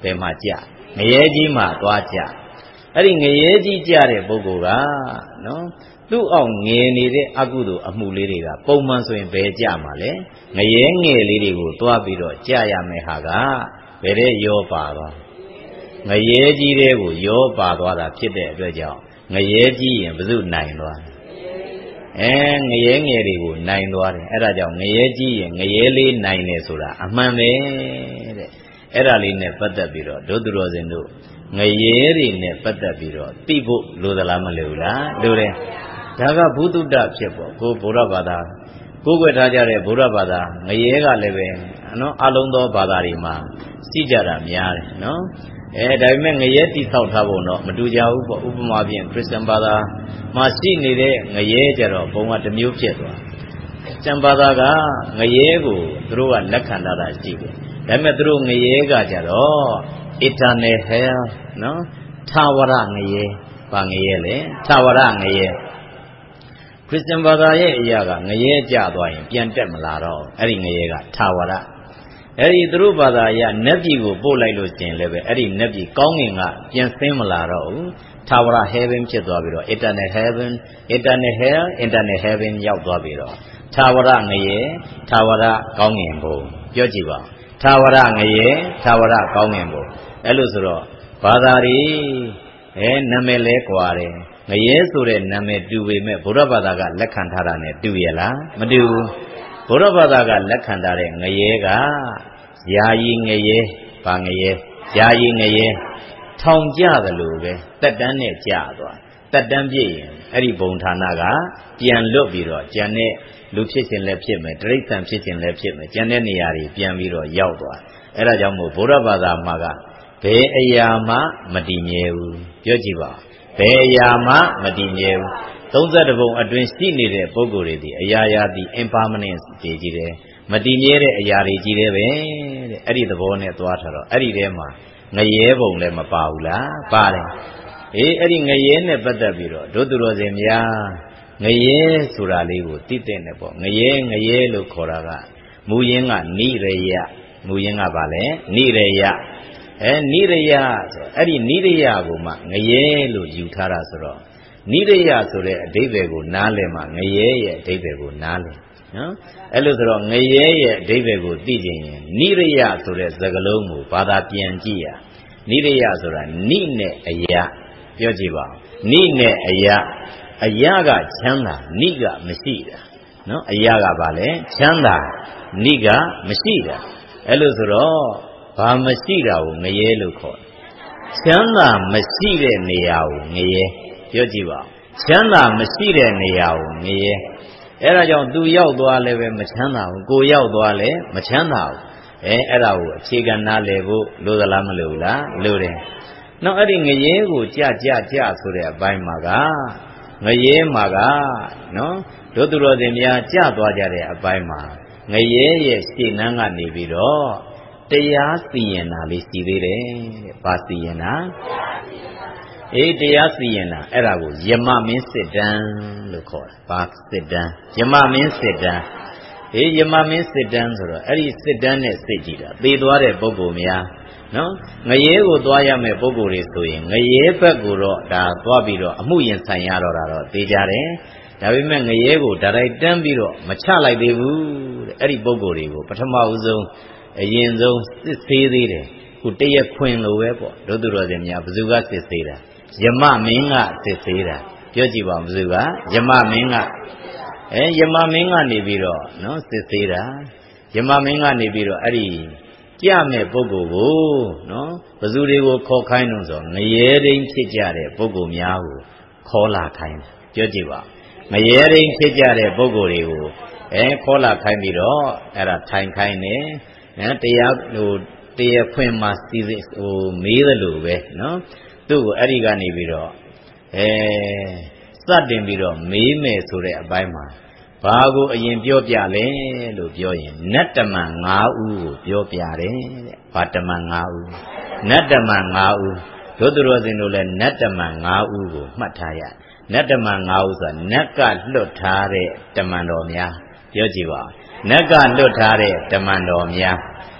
ဘယ်မှာကြငရဲကြီးမှာသွားကြအဲ့ဒီငရဲကြီးကြတဲ့ပုဂ္ဂိုလ်ကနော်သူ့အောင်ငယ်နေတဲ့အကုသိုလ်အမှုလေးတွေကပုံမှန်ဆိုရင်ဘယ်ကြမှာလဲငရဲငယ်လေးတွေကိုသွားပြီးတော့ကြရမယ်ဟာကဘယ်တဲ့ရောပါသွားငရဲကြီးတဲ့ကိုရောပါသွားတာဖြစ်တဲ့အတွက်ကြောင့်ငရဲကြီးရင်ဘယ်သူနိုင်သွားငရဲငယ်တွေကိုနိုင်သွားတယ်အဲ့ဒါကြောင့်ငရဲကြီးရင်ငရဲလေးနိုင်တယ်ဆိုတာအမှန်ပဲတဲ့အဲ့ဒါလေးနဲ့ပတ်သက်ပြီးတော့ဒုသူတော်စင်တို့ငရဲတွေနဲ့ပတ်သက်ပြီးတော့သိဖို့လိုသလားမလိုဘူးလားလိုတယ်ဒါကဘုဒ္ဓဖြစ်ပေါ့ကိုဗုဒ္ဓဘာသာကိုးကွယ်ထားကြတဲ့ဗုဒ္ဓဘာသာငရဲကလည်းပဲနော်အလုံးသောဘာသာတွေမှာရှိကြတာများတယ်နော်ဒါပေမဲ့ငရဲတိဆောက်ထားဖို့တော့မတူကြဘူးပေါ့ဥပမာဖြင့်ခရစ်ယာန်ဘာသာမှာရှိနေတဲ့ငရဲကြတော့ဘုံကတစ်မျိုးဖြစ်သွားကျန်ဘာသာကငရဲကိုသူတို့ကလက်ခံထားတာရှိတယ်ဒါပေမဲ့သူတို့ငရဲကကြတော့ eternal hell နော်ထာဝရငရဲဘာငရဲလဲထာဝရငရဲခရစ်ယာန်ဘာသာရဲ့အရာကငရဲကြသွားရင်ပြန်တက်မလာတော့အဲ့ဒီငရဲကထာဝရအဲ့ဒီသူတို့ဘာသာအရနတ်ပြည်ကိုပို့လိုက်လို့ရှင်လည်းပဲအဲ့ဒီနတ်ပြည်ကောင်းငင်ကပြန်ဆင်းမလာတော့ဘူးထာဝရ heaven ဖြစ်သွားပြီးတော့ eternal heaven eternal hell eternal heaven ရောက်သွားပြီးတော့ထာဝရငရဲထာဝရကောင်းငင်ဘုံပြောကြည့်ပါထာဝရငရဲထာဝရကောင်းငင်ဘုံအဲ့လိုဆိုတော့ဘာသာတွေနာမည်လဲကွာတယ်ငရဲဆိုတဲ့နာမည်တူပေမဲ့ဗုဒ္ဓဘာသာကလက်ခံထားတာနဲ့တူရလားမတူဘူးဗုဒ္ဓဘာသာကလက်ခံထားတဲ့ငရဲကယာယီငရဲဘာငရဲယာယီငရဲထောင်ကြသလိုပဲတက်တန်းနဲ့ကြာသွားတက်တန်းပြည့်ရင်အဲ့ဒီဘုံဌာနကပြန်လွတ်ပြီးတော့ကျန်တဲ့လူဖြစ်ခြင်းလည်းဖြစ်မယ်တိရစ္ဆာန်ဖြစ်ခြင်းလည်းဖြစ်မယ်ကျန်တဲ့နေရာတွေပြန်ပြီးတော့ရောက်သွားအဲ့ဒါကြောင့်မို့ဗုဒ္ဓဘာသာမှာကဘယ်အရာမှမတည်မြဲဘူးပြောကြည့်ပါဘယ်အရာမှမတည်မြဲဘူး32ဘုံအတွင်းရှိနေတဲ့ပုဂ္ဂိုလ်တွေဒီအရာရာဒီ impermanent တွေကြီးတယ်မတည်မြဲတဲ့အရာတွေကြီးတယ်ပဲတဲ့အဲ့ဒီသဘောနဲ့သွားထားတော့အဲ့ဒီထဲမှာငရဲဘုံလည်းမပါဘူးလားပါတယ်အဲ့ဒီငရဲနဲ့ပတ်သက်ပြီးတော့ဒုသူတော်စင်များငရဲဆိုတာလေးကိုသိတဲ့နဲ့ပေါ့ငရဲလို့ခေါ်တာကမူရင်းကနိရယမူရင်းကဘာလဲနိရယနိရယဆိုအဲ့ဒီနိရယကိုမှငရဲလို့ယူထားတာဆိုတော့နိရယဆိုတဲ့အဓိပ္ပာယ်ကိုနားလည်မှငရဲရဲ့အဓိပ္ပာယ်ကိုနားလည်နော်အဲ့လိုဆိုတော့ငရဲရဲ့အဓိပ္ပာယ်ကိုသိခြင်းရင်နိရယဆိုတဲ့စကားလုံးကိုဘာသာပြန်ကြည့်ရနိရယဆိုတာနိနဲ့အယပြောကြည့်ပါဦးနိနဲ့အယကချမ်းသာနိကမရှိတာနော်အယကဘာလဲချမ်းသာနိကမရှိတာအဲ့လိုဆိုတော့ဘာမရှိတာကိုငရဲလို့ခေါ်ချမ်းသာမရှိတဲ့နေရာကိုငရဲပြောကြည့်ပါဦးချမ်းသာမရှိတဲ့နေရာကိုငရဲအဲ့ဒါကြောင့်သူရောက်သွားလည်းပဲမချမ်းသာဘူးကိုရောက်သွားလည်းမချမ်းသာဘူးအဲ့ဒါကိုအခြေခံနားလည်ဖို့လိုသလားမလိုဘူးလားလိုတယ်နောက်အဲ့ဒီငရဲကိုကြဆိုတဲ့အပိုင်းမှာကငရဲမှာကနော်ဒုသူတော်စင်များကြသွားကြတဲ့အပိုင်းမှာငရဲရဲ့ရှေ့နှမ်းကနေပြီးတော့တရားစီရင်တာလေးရှိသေးတယ်တဲ့ဘာစီရင်တာတရားစီရင်တာအဲ့ဒါကိုယမမင်းစစ်တမ်းလို့ခေါ်တာဘာစစ်တမ်းယမမင်းစစ်တမ်းယမမင်းစစ်တမ်းဆိုတော့အဲ့ဒီစစ်တမ်းနဲ့စစ်ကြည့်တာသေသွားတဲ့ပုဂ္ဂိုလ်များနော်ငရဲကိုသွားရမယ့်ပုဂ္ဂိုလ်တွေဆိုရင်ငရဲဘက်ကိုတော့ဒါသွားပြီးတော့အမှုရင်ဆိုင်ရတော့တာတော့သိကြတယ်ဒါပေမဲ့ငရဲကိုဒါတိုက်တန်းပြီးတော့မချလိုက်သေးဘူးတဲ့အဲ့ဒီပုဂ္ဂိုလ်တွေကိုပထမဦးဆုံးအရင်ဆုံးစစ်ဆေးသေးတယ်ခုတရက်ခွင်လိုပဲပေါ့ဒုသူတော်စင်များဘယ်သူကစစ်ဆေးတာယမမင်းကစစ်ဆေးတာပြောကြည့်ပါဦးဘယ်သူကယမမင်းကယမမင်းကနေပြီးတော့နော်စစ်ဆေးတာယမမင်းကနေပြီးတော့အဲ့ဒီကြမဲ့ပုဂ္ဂိုလ်ကိုနော်ဘယ်သူတွေကိုခေါ်ခိုင်းလို့ဆိုငရဲရင်းဖြစ်ကြတဲ့ပုဂ္ဂိုလ်များကိုခေါ်လာခိုင်းပြောကြည့်ပါငရဲရင်းဖြစ်ကြတဲ့ပုဂ္ဂိုလ်တွေကိုခေါ်လာခိုင်းပြီးတော့အဲ့ဒါထိုင်ခိုင်းတယ်တရားဖွင့်မှစီစစ်မေးတယ်လို့ပဲနော်သူ့ကိုအဲ့ဒီကနေပြီးတော့စတင်ပြီးတော့မေးမယ်ဆိုတဲ့အပိုင်းမှာဘာကိုအရင်ပြောပြလဲလို့ပြောရင်နတ်တမန်5ဦးကိုပြောပြတယ်တဲ့ဘာတမန်5ဦးနတ်တမန်5ဦးဒုသူတော်စင်တို့လည်းနတ်တမန်5ဦးကိုမှတ်ထားရနတ်တမန်5ဦးဆိုတာနတ်ကလွတ်ထားတဲ့တမန်တော်များပြောကြည့်ပါနတ်ကလွတ်ထားတဲ့တမန်တော်များ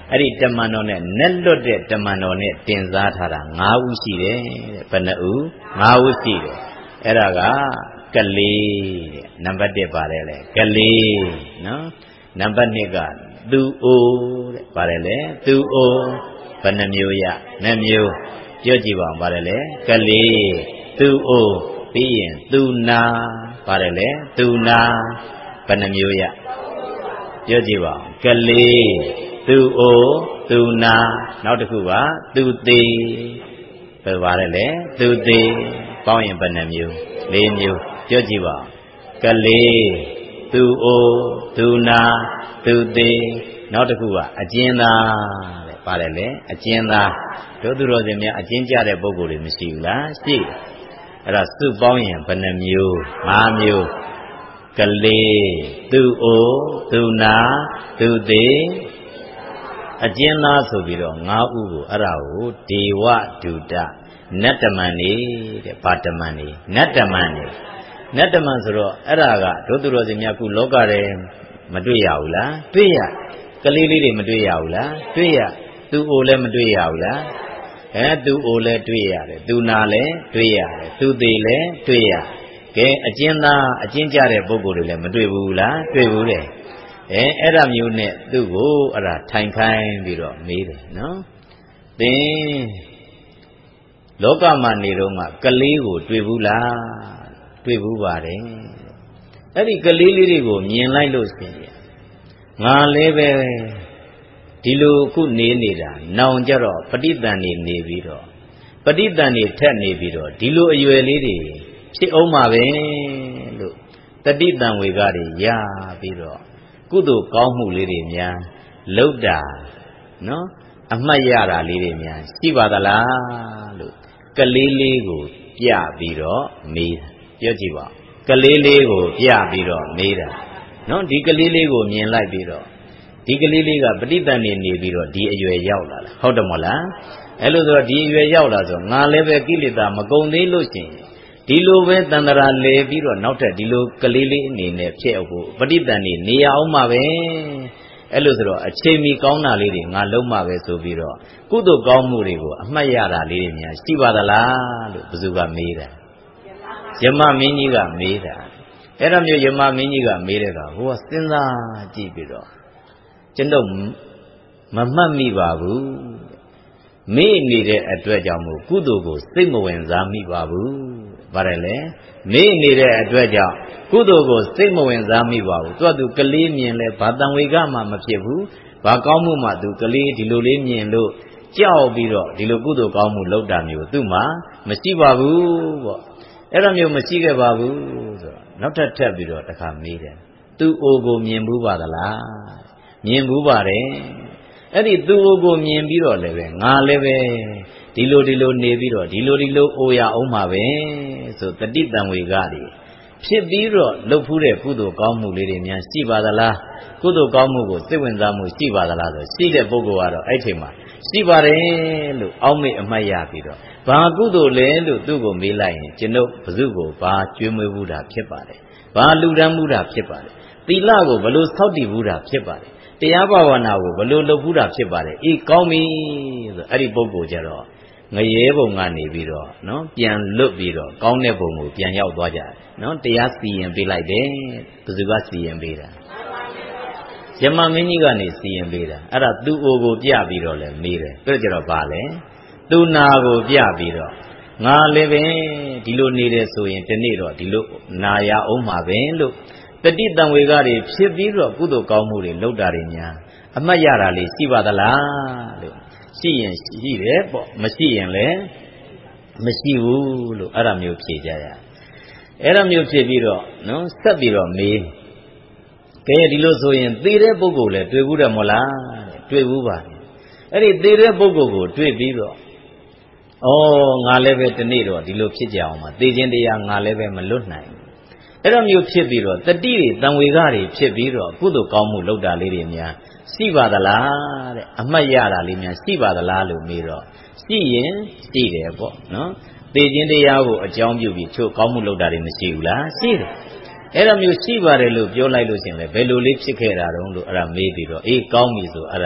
အဲ့ဒီတမန်တော်နဲ့နက်လွတ်တဲ့တမန်တော်နဲ့တင်စားထားတာ9ဦးရှိတယ်တဲ့ဘယ်နှဦး9ဦးရှိတယ်အဲ့ဒါကကလေးတဲ့နံပါတ်1ပါတယ်လေကလေးနော်နံပါတ်2ကသူအိုတဲ့ပါတယ်လေသူအိုဘယ်နှမျိုးရနှမျိုးပြောကြည့်ပါဦးပါတယ်လေကလေးသူအိုပြီးရင်သူနာပါတယ်လေသူနာဘယ်နှမျိုးရပြောကြည့်ပါဦးကလေးသူအိုသူနာနောက်တစ်ခုကသူသေးဘယ်ပါတယ်လေသူသေးပေါင်းရင်ဘယ်နှမျိုး4မျိုးပြောကြည့်ပါဦးကလေးသူအိုသူနာသူသေးနောက်တစ်ခုကအကျဉ်းသားတဲ့ပါတယ်လေအကျဉ်းသားတို့သူတော်စင်များအကျဉ်းကြတဲ့ပုဂ္ဂိုလ်တွေမရှိဘူးလားရှိအဲ့ဒါစုပေါင်းရင်ဘယ်နှမျိုး5မျိုးကလေးသူအိုသူနာသူသေးအကျဉ်းသားဆိုပြီးတော့5ဦးကိုအဲ့ဒါကိုဒေဝဒုတနတ်တမန်နေတဲ့ဗာတမန်နေနတ်တမန်နေနတ်တမန်ဆိုတော့အဲ့ဒါကတို့သူတော်စင်များခုလောကထဲမတွေ့ရဘူးလားတွေ့ရကလေးလေးတွေမတွေ့ရဘူးလားတွေ့ရသူအိုလည်းမတွေ့ရဘူးလားသူအိုလည်းတွေ့ရတယ်သူနာလည်းတွေ့ရတယ်သူသေးလည်းတွေ့ရကဲအကျဉ်းသားအကျဉ်းကြတဲ့ပုဂ္ဂိုလ်တွေလည်းမတွေ့ဘူးလားတွေ့ဘူးလေအဲ့ဒါမျိုးနဲ့သူ့ကိုအဲ့ဒါထိုင်ခိုင်းပြီးတော့မေးတယ်နော်သင်လောကမှာနေတော့ကလေးကိုတွေ့ဘူးလားတွေ့ဘူးပါတယ်အဲ့ဒီကလေးလေးတွေကိုမြင်လိုက်လို့ရှိရင်ငါလည်းပဲဒီလိုခုနေနေတာနောင်ကြတော့ပဋိသန္ဓေနေပြီးတော့ပဋိသန္ဓေထက်နေပြီးတော့ဒီလိုအရွယ်လေးတွေဖြစ်အောင်ပါပဲလို့တတိတံဝေကတွေရပြီးတော့ကုသိုလ်ကောင်းမှုလေးတွေများလောက်တာနော်အမှတ်ရတာလေးတွေများရှိပါသလားလို့ကလေးလေးကိုပြပြီးတော့မေးတာပြောကြည့်ပါကလေးလေးကိုပြပြီးတော့မေးတာနော်ဒီကလေးလေးကိုမြင်လိုက်ပြီးတော့ဒီကလေးလေးကပဋိသန္ဓေနေပြီးတော့ဒီအရွယ်ရောက်လာလားဟုတ်တယ်မို့လားအဲ့လိုဆိုတော့ဒီအရွယ်ရောက်လာဆိုငါလည်းပဲကိလေသာမကုန်သေးလို့ရှိရင်ဒီလိုပဲတန္တရာလဲပြီးတော့နောက်ထပ်ဒီလိုကလေးလေးအနေနဲ့ဖြစ်ဖို့ပဋိသန္ဓေနေရအောင်မှာပဲအဲ့လိုဆိုတော့အချိန်မီကောင်းတာလေးတွေငါလုံးမှာပဲဆိုပြီးတော့ကုသိုလ်ကောင်းမှုတွေကိုအမှတ်ရတာလေးတွေများရှိပါသလားလို့ဘယ်သူကမေးတာယမမင်းကြီးကမေးတာအဲ့ဒါမျိုးယမမင်းကြီးကမေးတဲ့ကဟိုကစဉ်းစားကြည့်ပြီးတော့ကျွန်တော်မမှတ်မိပါဘူးမေ့နေတဲ့အတွက်ကြောင့်မို့ကုသိုလ်ကိုစိတ်မဝင်စားမိပါဘူးဗါတယ်လေမေ့နေတဲ့အတွက်ကြောင့်ကုသိုလ်ကိုစိတ်မဝင်စားမိပါဘူးသူကလေးမြင်လဲဘာတန်ဝေကမှမဖြစ်ဘူးဘာကောင်းမှုမှသူကလေးဒီလိုလေးမြင်လို့ကြောက်ပြီးတော့ဒီလိုကုသိုလ်ကောင်းမှုလုပ်တာမျိုးသူ့မှာမရှိပါဘူးပေါ့အဲ့လိုမျိုးမရှိခဲ့ပါဘူးဆိုတော့နောက်ထပ်ပြီးတော့တခါမေးတယ်သူအိုကိုမြင်ဘူးပါသလားမြင်ဘူးပါတယ်အဲ့ဒီသူ့ကိုမြင်ပြီးတော့လည်းပဲငါလည်းပဲဒီလိုနေပြီးတော့ဒီလိုအိုရအောင်မှာပဲဆိုတတိတံဝေကတွေဖြစ်ပြီးတော့လှုပ်ဖူးတဲ့ကုသိုလ်ကောင်းမှုလေးတွေများရှိပါသလားကုသိုလ်ကောင်းမှုကိုစိတ်ဝင်စားမှုရှိပါသလားဆိုရှိတဲ့ပုဂ္ဂိုလ်ကတော့အဲ့ချိန်မှာရှိပါတယ်လို့အောက်မေ့အမှတ်ရပြီးတော့ဘာကုသိုလ်လဲလို့သူ့ကိုမေးလိုက်ရင်ကျွန်ုပ်ဘုစုကိုဘာကျွေးမွေးဘူးတာဖြစ်ပါတယ်ဘာလူဒန်းမှုတာဖြစ်ပါတယ်သီလကိုဘလို့ဆောက်တည်ဘူးတာဖြစ်ပါတယ်တရားဘာဝနာကိုဘလို့လုပ်ဘူးတာဖြစ်ပါတယ်အေးကောင်းပြီဆိုအဲ့ဒီပုဂ္ဂိုလ်ကြတော့ငရဲဘုံကနေပြီးတော့နော်ပြန်လွတ်ပြီးတော့ကောင်းတဲ့ဘုံကိုပြန်ရောက်သွားကြတယ်နော်တရားစီရင်ပေးလိုက်တယ်ဘယ်သူကစီရင်ပေးတာယမမင်းကြီးကနေစီရင်ပေးတာအဲ့ဒါသူ့အိုကိုပြပြီးတော့လဲမေးတယ်ပြည့်ကြတော့ဗာလဲသူနာကိုပြပြီးတော့ငါလည်းပဲဒီလိုနေတယ်ဆိုရင်ဒီနေ့တော့ဒီလိုနာရအောင်မှာပဲလို့တတိတံဝေကတွေဖြစ်ပြီးတော့ကုသိုလ်ကောင်းမှုတွေလုပ်တာတွေများအမှတ်ရတာလေးရှိပါသလားလို့ရှိရင်ရှိတယ်ပေါ့မရှိရင်လည်းမရှိဘူးလို့အဲ့ဒါမျိုးဖြေကြရအဲ့ဒါမျိုးဖြေပြီးတော့နော်ဆက်ပြီးတော့မေးကဲဒီလိုဆိုရင်သေတဲ့ပုဂ္ဂိုလ်လည်းတွေ့ဘူးတယ်မို့လားတွေ့ဘူးပါအဲ့ဒီသေတဲ့ပုဂ္ဂိုလ်ကိုတွေ့ပြီးတော့ငါလည်းပဲဒီနေ့တော့ဒီလိုဖြစ်ကြအောင်ပါသေခြင်းတရားငါလည်းပဲမလွတ်နိုင်ဘူးအဲ့လိုမျိုးဖြစ်ပြီးတော့တတိတွေတံဝေကတွေဖြစ်ပြီးတော့ကုသိုလ်ကောင်းမှုလုပ်တာလေးတွေများရှိပါသလားတဲ့အမှတ်ရတာလေးများရှိပါသလားလို့မေးတော့ရှိရင်ရှိတယ်ပေါ့နော်သေခြင်းတရားကိုအကြောင်းပြုပြီးချို့ကောင်းမှုလုပ်တာတွေမရှိဘူးလားရှိတယ်အဲ့လိုမျိုးရှိပါတယ်လို့ပြောလိုက်လို့ရှင်လေဘယ်လိုလေးဖြစ်ခဲ့တာတုံးလို့အဲ့ဒါမေးပြီးတော့အေးကောင်းပြီဆိုအဲ့ဒါ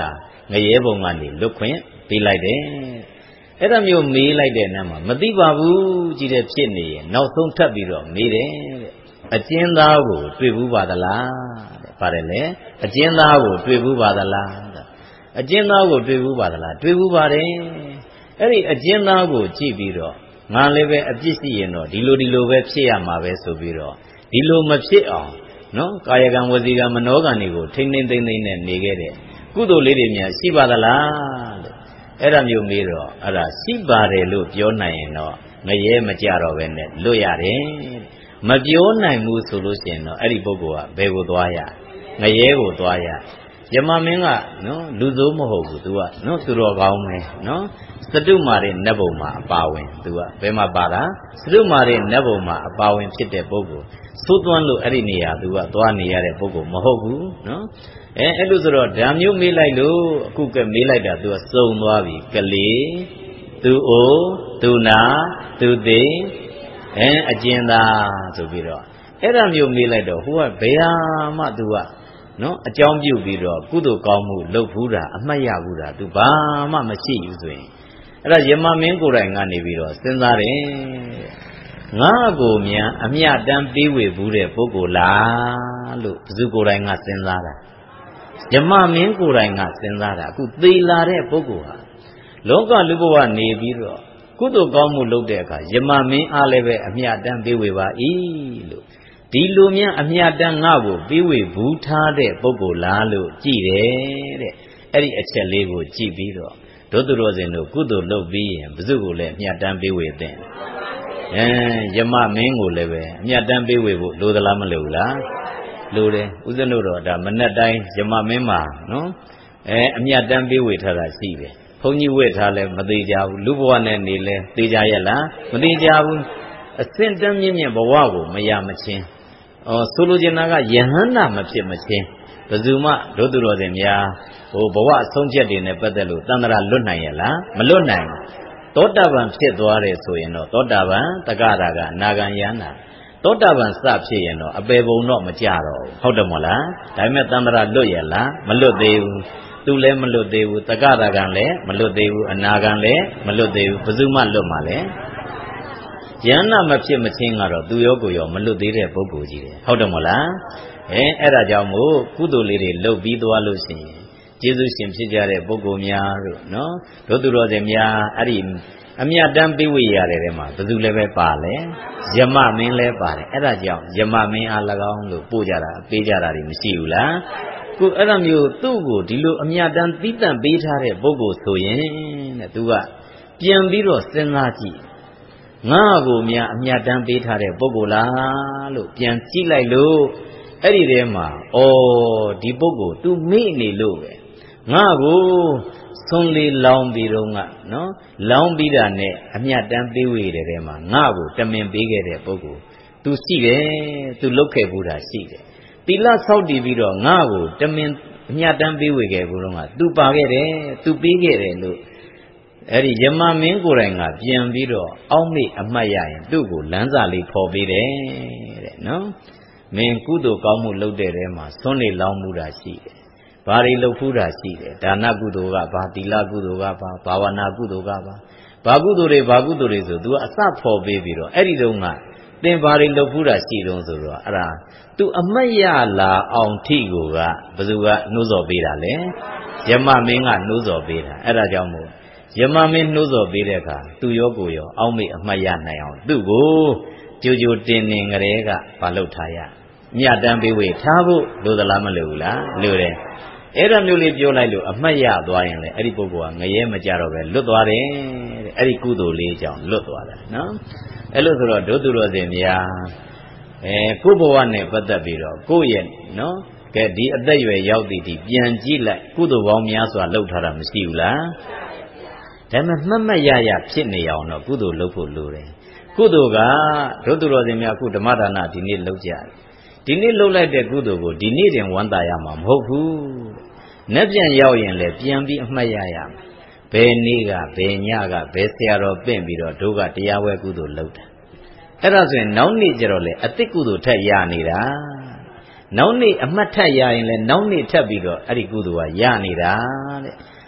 ငရဲဘုံကနေလွတ်ခွင့်ပေးလိုက်တယ်အဲ့ဒါမျိုးမေးလိုက်တဲ့နာမှာမသိပါဘူးကြည့်တဲ့ဖြစ်နေရင်နောက်ဆုံးထပ်ပြီးတော့မေးတယ်တဲ့အကျဉ်းသားကိုတွေ့ဘူးပါသလားတဲ့ပါတယ်လေအကျဉ်းသားကိုတွေ့ဘူးပါသလားအကျဉ်းသားကိုတွေ့ဘူးပါသလားတွေ့ဘူးပါတယ်အဲ့ဒီအကျဉ်းသားကိုကြည့်ပြီးတော့ငါလည်းပဲအပြစ်ရှိရင်တော့ဒီလိုပဲဖြစ်ရမှာပဲဆိုပြီးတော့ဒီလိုမဖြစ်အောင်နော်ကာယကံဝစီကံမနောကံတွေကိုထိမ့်သိမ့်နဲ့နေခဲ့တဲ့ကုသိုလ်လေးတွေများရှိပါသလားတဲ့အဲ့ဒါမျိုးမေးတော့အဲ့ဒါရှိပါတယ်လို့ပြောနိုင်ရင်တော့ငရဲမကြတော့ပဲနဲ့လွတ်ရတယ်မပြောနိုင်ဘူးဆိုလို့ရှိရင်တော့အဲ့ဒီပုဂ္ဂိုလ်ကဘယ်ကိုသွားရငရဲကိုသွားရယမမင်းကနော်လူစိုးမဟုတ်ဘူး तू ကနော်သူတော်ကောင်းပဲနော်စတုမာရိနတ်ဘုံမှာအပါဝင် तू ကဘယ်မှာပါတာစတုမာရိနတ်ဘုံမှာအပါဝင်ဖြစ်တဲ့ပုဂ္ဂိုလ်သို့သွမ်းလို့အဲ့ဒီနေရာ तू ကသွားနေရတဲ့ပုဂ္ဂိုလ်မဟုတ်ဘူးနော်အဲ့လိုဆိုတော့ဓာမျိုးမေးလိုက်လို့အခုကမေးလိုက်တာ तू ကစုံသွားပြီကလေးသူအိုသူနာသူသိအကျဉ်းသားဆိုပြီးတော့အဲ့ဒါမျိုးမေးလိုက်တော့ဟိုကဘယ်ဟာမှ तू ကနော်အကြောင်းပြုပြီးတော့ကုသိုလ်ကောင်းမှုလုပ်ဘူးတာအမှတ်ရဘူးတာ तू ဘာမှမရှိဘူးဆိုရင်အဲ့ဒါယမမင်းကိုယ်တိုင်ကနေပြီးတော့စဉ်းစားတယ်ငါကိုမြန်အမြတ်တမ်းပေးဝေဘူးတဲ့ပုဂ္ဂိုလ်လားလို့ဘယ်သူကိုယ်တိုင်ကစဉ်းစားတာယမမင်းကိုယ်တိုင်ကစဉ်းစားတာအခုသေလာတဲ့ပုဂ္ဂိုလ်ဟာလောကလူဘဝနေပြီးတော့ကုသိုလ်ကောင်းမှုလုပ်တဲ့အခါယမမင်းအားလည်းပဲအမြတ်တမ်းပေးဝေပါ၏လို့ဒီလိုများအမြတ်တမ်းငါ့ကိုပေးဝေဘူးထားတဲ့ပုဂ္ဂိုလ်လားလို့ကြည်တယ်တဲ့အဲ့ဒီအချက်လေးကိုကြည်ပြီးတော့ဒုသူတော်စင်တို့ကုသိုလ်လုပ်ပြီးရင်ဘု து ကိုလည်းအမြတ်တမ်းပေးဝေတဲ့ယမမင်းကိုလည်းပဲအမြတ်တမ်းပေးဝေဖို့လိုသလားမလိုဘူးလားလိုတယ်ဥစဉ်တို့တော့ဒါမနဲ့တိုင်းယမမင်းမှာနော်အမြတ်တမ်းပေးဝေထားတာရှိတယ်ဘုန်းကြီးဝတ်ထားလဲမသေးကြဘူးလူဘဝနဲ့နေလဲသေကြရဲ့လားမသေးကြဘူးအစင့်တမ်းမြင့်မြင့်ဘဝကိုမရမချင်းဆိုလိုချင်တာကယဟန္တာမဖြစ်မချင်းဘယ်သူမှဒုသူတော်စင်များဟိုဘဝအဆုံးဖြတ်တွေနဲ့ပတ်သက်လို့တန်ត្រာလွတ်နိုင်ရဲ့လားမလွတ်နိုင်ဘူးသောတာပန်ဖြစ်သွားတယ်ဆိုရင်တော့သောတာပန်တက္ကရာကအနာဂံယန္တာသောတာပန်စဖြစ်ရင်တော့အပေပုံတော့မကြတော့ဘူးဟုတ်တယ်မဟုတ်လားဒါပေမဲ့တန်ត្រာလွတ်ရဲ့လားမလွတ်သေးဘူးသူလည်းမလွတ်သေးဘူးတက္ကရာကံလည်းမလွတ်သေးဘူးအနာဂံလည်းမလွတ်သေးဘူးဘယ်သူမှလွတ်မှာလဲယန္နာမဖြစ်မချင်းကတော့သူရောကိုယ်ရောမလွတ်သေးတဲ့ပုဂ္ဂိုလ်ကြီးတယ်ဟုတ်တယ်မဟုတ်လားအဲ့ဒါကြောင့်မို့ကုသိုလ်လေးတွေလုပ်ပြီးသွားလို့ရှိရင်ကျေးဇူးရှင်ဖြစ်ကြတဲ့ပုဂ္ဂိုလ်များတို့နော်ဒုသူတော်စင်များအဲ့ဒီအမြတ်တမ်းပေးဝေရတဲ့ထဲမှာဘယ်သူလည်းပဲပါလဲယမမင်းလည်းပါတယ်အဲ့ဒါကြောင့်ယမမင်းအား၎င်းလို့ပို့ကြတာပေးကြတာတွေမရှိဘူးလားခုအဲ့ဒါမျိုးသူ့ကိုဒီလိုအမြတ်တမ်းသီးသန့်ပေးထားတဲ့ပုဂ္ဂိုလ်ဆိုရင်တဲ့သူကပြန်ပြီးတော့စဉ်းစားကြည့်ငါ့ကိုများအမြတ်တမ်းပေးထားတဲ့ပုဂ္ဂိုလ်လားလို့ပြန်ကြည့်လိုက်လို့အဲ့ဒီထဲမှာဒီပုဂ္ဂိုလ် तू မေ့နေလို့ပဲငါ့ကိုဆွန်လေးလောင်းပြီးတော့နော်လောင်းပြီးတာနဲ့အမြတ်တမ်းပေးဝေတဲ့ထဲမှာငါ့ကိုတမင်ပေးခဲ့တဲ့ပုဂ္ဂိုလ် तू ရှိတယ် तू လုပ်ခဲ့ဘူးတာရှိတယ်သီလဆောက်တည်ပြီးတော့ငါ့ကိုတမင်အမြတ်တမ်းပေးဝေခဲ့ဘူးတော့က तू ပါခဲ့တယ် तू ပေးခဲ့တယ်လို့အဲ့ဒီယမမင်းကိုယ်တိုင်ကပြန်ပြီးတော့အောက်မေ့အမှတ်ရရင်သူ့ကိုလမ်းစာလေးဖော်ပေးတယ်တဲ့နော်မင်းကုသိုလ်ကောင်းမှုလုပ်တဲ့ထဲမှာသွန်းနေလောင်းမှုတာရှိတယ်ဘာတွေလုပ်ဖူးတာရှိတယ်ဒါနကုသိုလ်ကဘာသီလကုသိုလ်ကဘာဘာဝနာကုသိုလ်ကဘာကုသိုလ်တွေဆို तू အစဖော်ပေးပြီးတော့အဲ့ဒီတုန်းကသင်ဘာတွေလုပ်ဖူးတာရှိတုံးဆိုတော့အဲ့ဒါ तू အမှတ်ရလာအောင်ထိကိုကဘယ်သူကနှိုးဆော်ပေးတာလဲယမမင်းကနှိုးဆော်ပေးတာအဲ့ဒါကြောင့်မို့ယမမင်းနှိုးဆော်ပေးတဲ့အခါသူရောကိုရောအောက်မေ့အမှတ်ရနိုင်အောင်သူ့ကိုကြိုကြိုတင်ကလေးကမလုပ်ထားရမြတ်တမ်းပေးဝေထားဖို့လိုသလားမလိုဘူးလားလိုတယ်အဲ့ဒါမျိုးလေးပြောလိုက်လို့အမှတ်ရသွားရင်လေအဲ့ဒီပုဂ္ဂိုလ်ကငရဲမကြတော့ပဲလွတ်သွားတယ်တဲ့အဲ့ဒီကုသိုလ်လေးကြောင့်လွတ်သွားတာနော်အဲ့လိုဆိုတော့ဒုသူတော်စင်များကိုယ့်ဘဝနဲ့ပတ်သက်ပြီးတော့ကိုယ့်ရဲ့နော်ကဲဒီအသက်ရွယ်ရောက်သည်ဒီပြန်ကြည့်လိုက်ကုသိုလ်ပေါင်းများစွာလုပ်ထားတာမရှိဘူးလားဒါမှမှတ်ရဖြစ်နေအောင်တော့ကုသိုလ်လုပ်ဖို့လိုတယ်ကုသိုလ်ကဒုသူတော်စင်များအခုဓမ္မဒါနဒီနေ့လုပ်ကြတယ်ဒီနေ့လုပ်လိုက်တဲ့ကုသိုလ်ကိုဒီနေ့တင်ဝမ်းသာရမှာမဟုတ်ဘူး။နဲ့ပြန်ရောက်ရင်လည်းပြန်ပြီးအမှတ်ရရမယ်။ဘယ်နေ့ကဘယ်ညကဘယ်ဆရာတော်ပင့်ပြီးတော့တို့ကတရားဝဲကုသိုလ်လုပ်တာ။အဲ့ဒါဆိုရင်နောက်နေ့ကျတော့လေအတိတ်ကုသိုလ်ထက်ရနေတာ။နောက်နေ့အမှတ်ထက်ရရင်လည်းနောက်နေ့ထပ်ပြီးတော့အဲ့ဒီကုသိုလ်ကရနေတာတဲ့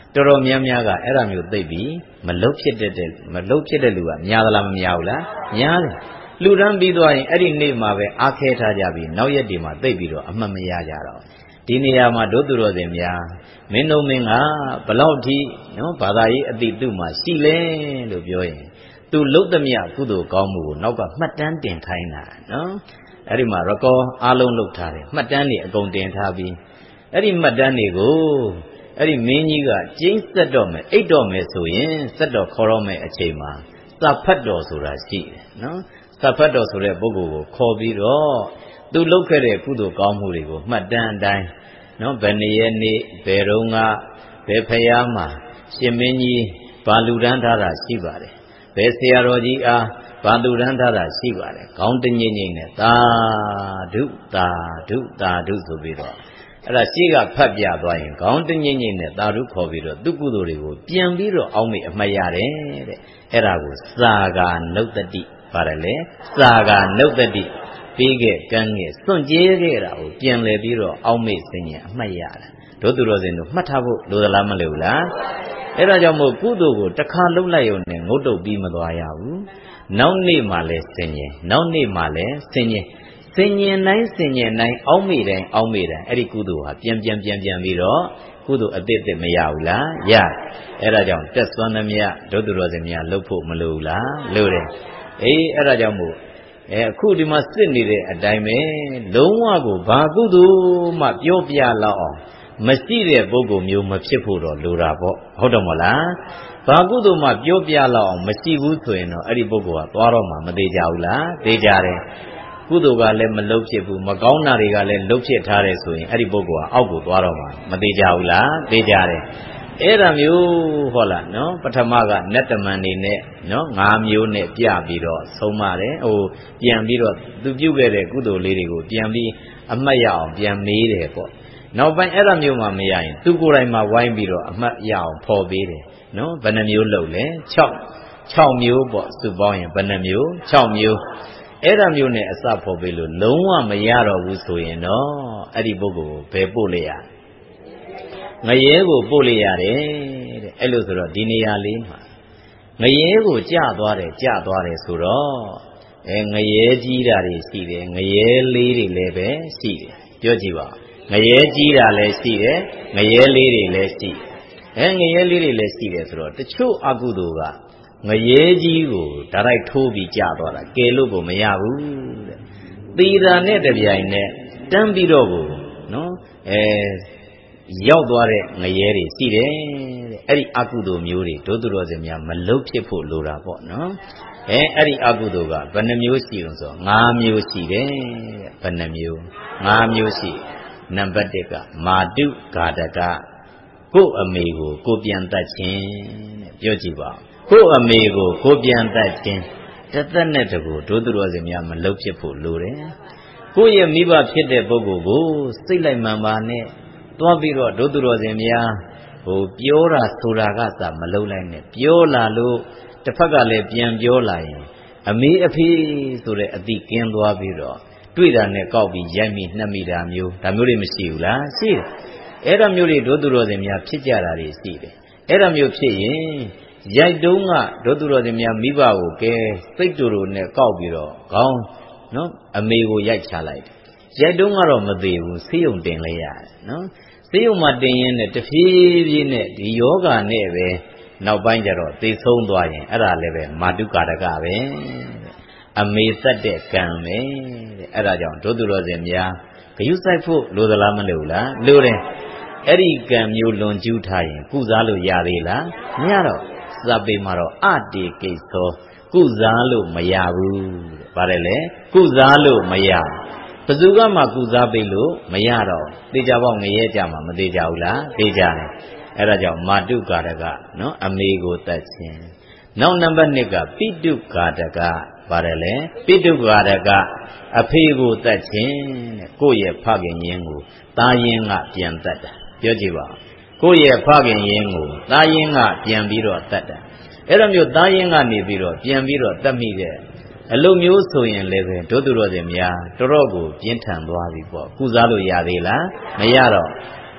တော်များများကအဲ့ဒါမျိုးသိပြီးမလုတ်ဖြစ်တဲ့လူကများသလားမများဘူးလားများတယ်လူတန်းပြီးသွားရင်အဲ့ဒီနေ့မှာပဲအားခဲထားကြပြီးနောက်ရက်တွေမှာသိပြီးတော့အမှတ်မရကြတော့ဒီနေရာမှာတို့သူတော်စင်များမင်းတို့မင်းကဘလောက်ထိနော်ဘာသာရေးအတိတုမှာရှိလဲလို့ပြောရင်သူလုတ်သမျှကုသိုလ်ကောင်းမှုကိုနောက်ကမှတ်တမ်းတင်ခိုင်းတာနော်အဲ့ဒီမှာ record အားလုံးလုပ်ထားတယ်မှတ်တမ်းတွေအကုန်တင်ထားပြီးအဲ့ဒီမှတ်တမ်းတွေကိုအဲ့ဒီမင်းကြီးကကျင်းဆက်တော့မယ်အိတ်တော့မယ်ဆိုရင်ဆက်တော့ခေါ်တော့မယ်အချိန်မှာစာဖတ်တော်ဆိုတာရှိတယ်နော်စာဖတ်တော်ဆိုတဲ့ပုဂ္ဂိုလ်ကိုခေါ်ပြီးတော့သူလုပ်ခဲ့တဲ့ကုသိုလ်ကောင်းမှုတွေကိုမှတ်တမ်းအတိုင်းနော်ဘယ်နည်းနေ့ဘယ်တော့ကဘယ်ဖရာမှာရှင်မင်းကြီးဘာလူဒန်းထားတာရှိပါတယ်ဘယ်ဆရာတော်ကြီးအားဘာလူဒန်းထားတာရှိပါတယ်ခေါင်းတငိမ့်ငိမ့်နဲ့သာဓုသာဓုသာဓုဆိုပြီးတော့အဲ့ဒါရှိကဖတ်ပြသွားရင်ခေါင်းတငိမ့်ငိမ့်နဲ့သာဓုခေါ်ပြီးတော့သူကုသိုလ်တွေကိုပြန်ပြီးတော့အောက်မေ့အမှတ်ရတယ်တဲ့အဲ့ဒါကိုစာကာနုတ္တိပါတယ်လေစာကာနုတ္တိပြီးခဲ့ကန်းခဲ့စွန့်ကြဲခဲ့တာကိုပြန်လဲပြီးတော့အောက်မေ့စင်ရင်အမှတ်ရတာတို့သူတော်စင်တို့မှတ်ထားဖို့လိုသလားမလိုဘူးလားအဲ့ဒါကြောင့်မို့ကုသိုလ်ကိုတစ်ခါလုပ်လိုက်ရုံနဲ့ငုတ်တုတ်ပြီးမသွားရဘူးနောက်နေ့မှလည်းစင်ရင်နောက်နေ့မှလည်းစင်ရင်စင်ရင်တိုင်းအောက်မေ့တိုင်းအဲ့ဒီကုသိုလ်ဟာပြန်ပြီးတော့ကုသိုလ်အသစ်မရဘူးလားရအဲ့ဒါကြောင့်တက်စွမ်းသမျှတို့သူတော်စင်များလှုပ်ဖို့မလိုဘူးလားလိုတယ်အေးအဲ့ဒါကြောင့်မို့အခုဒီမှာစစ်နေတဲ့အတိုင်းပဲလုံးဝကိုဘာကုသိုလ်မှပြောပြလောက်အောင်မရှိတဲ့ပုဂ္ဂိုလ်မျိုးမဖြစ်ဖို့တော့လိုတာပေါ့ဟုတ်တယ်မဟုတ်လားဘာကုသိုလ်မှပြောပြလောက်အောင်မရှိဘူးဆိုရင်တော့အဲ့ဒီပုဂ္ဂိုလ်ကသွားတော့မှမသေးကြဘူးလားသေးကြတယ်ကုသိုလ်ကလည်းမလုပ်ဖြစ်ဘူးမကောင်းတာတွေကလည်းလုပ်ဖြစ်ထားတယ်ဆိုရင်အဲ့ဒီပုဂ္ဂိုလ်ကအောက်ကိုသွားတော့မှမသေးကြဘူးလားသေးကြတယ်အဲ့ဒါမျိုးဟုတ်လားနော်ပထမကနတ်တမန်နေနဲ့နော်၅မျိုးနဲ့ပြပြီးတော့ဆုံးမတယ်ပြန်ပြီးတော့သူပြုခဲ့တဲ့ကုသိုလ်လေးတွေကိုပြန်ပြီးအမှတ်ရအောင်ပြန်မေးတယ်ပေါ့နောက်ပိုင်းအဲ့ဒါမျိုးမှမရရင်သူကိုယ်တိုင်မှဝိုင်းပြီးတော့အမှတ်ရအောင်ဖော်ပေးတယ်နော်ဘယ်နှမျိုးလုပ်လဲ6မျိုးပေါ့စုပေါင်းရင်ဘယ်နှမျိုး6မျိုးအဲ့ဒါမျိုးနဲ့အစဖော်ပေးလို့လုံးဝမရတော့ဘူးဆိုရင်တော့အဲ့ဒီပုဂ္ဂိုလ်ကိုဘယ်ပို့လိုက်ရငရဲကိုပို့လိုက်ရတယ်တဲ့အဲ့လိုဆိုတော့ဒီနေရာလေးမှာငရဲကိုကြသွားတယ်ဆိုတော့ငရဲကြီးတာတွေရှိတယ်ငရဲလေးတွေလည်းပဲရှိတယ်ပြောကြည့်ပါငရဲကြီးတာလည်းရှိတယ်ငရဲလေးတွေလည်းရှိငရဲလေးတွေလည်းရှိတယ်ဆိုတော့တချို့အကုသိုလ်ကငရဲကြီးကိုဓာတ်လိုက်ထိုးပြီးကြသွားတာကယ်လို့ကိုမရဘူးတဲ့သီတာနဲ့တပြိုင်နဲ့တန်းပြီးတော့ကိုနော်ရောက်သွားတဲ့ငရဲတွေရှိတယ်တဲ့အဲ့ဒီအကုသိုလ်မျိုးတွေတို့သူတော်စင်များမလုတ်ဖြစ်ဖို့လိုတာပေါ့နော်အဲ့ဒီအကုသိုလ်ကဘယ်နှမျိုးရှိလို့ဆို5မျိုးရှိတယ်တဲ့ဘယ်နှမျိုး5မျိုးရှိနံပါတ်1ကမာတုဂါတကကို့အမေကိုကိုပြန်တတ်ခြင်းတဲ့ပြောကြည့်ပါကို့အမေကိုကိုပြန်တတ်ခြင်းတသက်နဲ့တကူတို့သူတော်စင်များမလုတ်ဖြစ်ဖို့လိုတယ်ကိုယ့်ရဲ့မိဘဖြစ်တဲ့ပုဂ္ဂိုလ်ကိုစိတ်လိုက်မှန်ပါနဲ့သွားပြီးတော့တို့သူတော်စင်များပြောတာဆိုတာကသာမလုံလိုက်နဲ့ပြောလာလို့တစ်ဖက်ကလည်းပြန်ပြောလာရင်အမေအဖေဆိုတဲ့အတိကင်းသွားပြီးတော့တွေ့တာနဲ့ကောက်ပြီးရိုက်မိနှက်မိတာမျိုးဒါမျိုးတွေမရှိဘူးလားရှိတယ်အဲ့ဒါမျိုးတွေတို့သူတော်စင်များဖြစ်ကြတာတွေရှိတယ်အဲ့ဒါမျိုးဖြစ်ရင်ရိုက်တုံးကတို့သူတော်စင်များမိဘကိုကဲစိတ်တူတူနဲ့ကောက်ပြီးတော့ခေါင်းနော်အမေကိုရိုက်ချလိုက်တယ်ရိုက်တုံးကတော့မသေးဘူးဆေးရုံတင်လိုက်ရတယ်နော်ဆေးရုံမှာတင်ရင်းနဲ့တဖြည်းဖြည်းနဲ့ဒီယောဂနဲ့ပဲနောက်ပိုင်းကျတော့သိဆုံးသွားရင်အဲ့ဒါလည်းပဲမာတုကာရကပဲအမေသက်တဲ့ကံပဲတဲ့အဲ့ဒါကြောင့်တို့သူတော်စင်များဂယုစိုက်ဖို့လိုသလားမလိုလားလိုတယ်အဲ့ဒီကံမျိုးလွန်ကျူးထားရင်ကုစားလို့ရသေးလားမရတော့စာပေမှာတော့အတေကိသောကုစားလို့မရဘူးတဲ့ဗါတယ်လေကုစားလို့မရဘယ်သူကမှကုစားပေးလို့မရတော့သေချာပေါက်ငရဲကြမှာမသေးကြဘူးလားသေချာတယ်အဲ့ဒါကြောင့်မာတုကာရကနော်အမေကိုတတ်ခြင်းနောက်နံပါတ်2ကပိတုကာရကပါတယ်လေပိတုကာရကအဖေကိုတတ်ခြင်းတဲ့ကိုယ့်ရဲ့ဖခင်ရင်းကိုသားရင်းကပြန်တတ်တာပြောကြည့်ပါကိုယ့်ရဲ့ဖခင်ရင်းကိုသားရင်းကပြန်ပြီးတော့တတ်တာအဲ့လိုမျိုးသားရင်းကနေပြီးတော့ပြန်ပြီးတော့တတ်မိတဲ့အလိုမျိုးဆိုရင်လည်းပဲတို့သူတော်စင်များတော်တော်ကိုပြင်းထန်သွားပြီပေါ့ကုစားလို့ရသေးလားမရတော့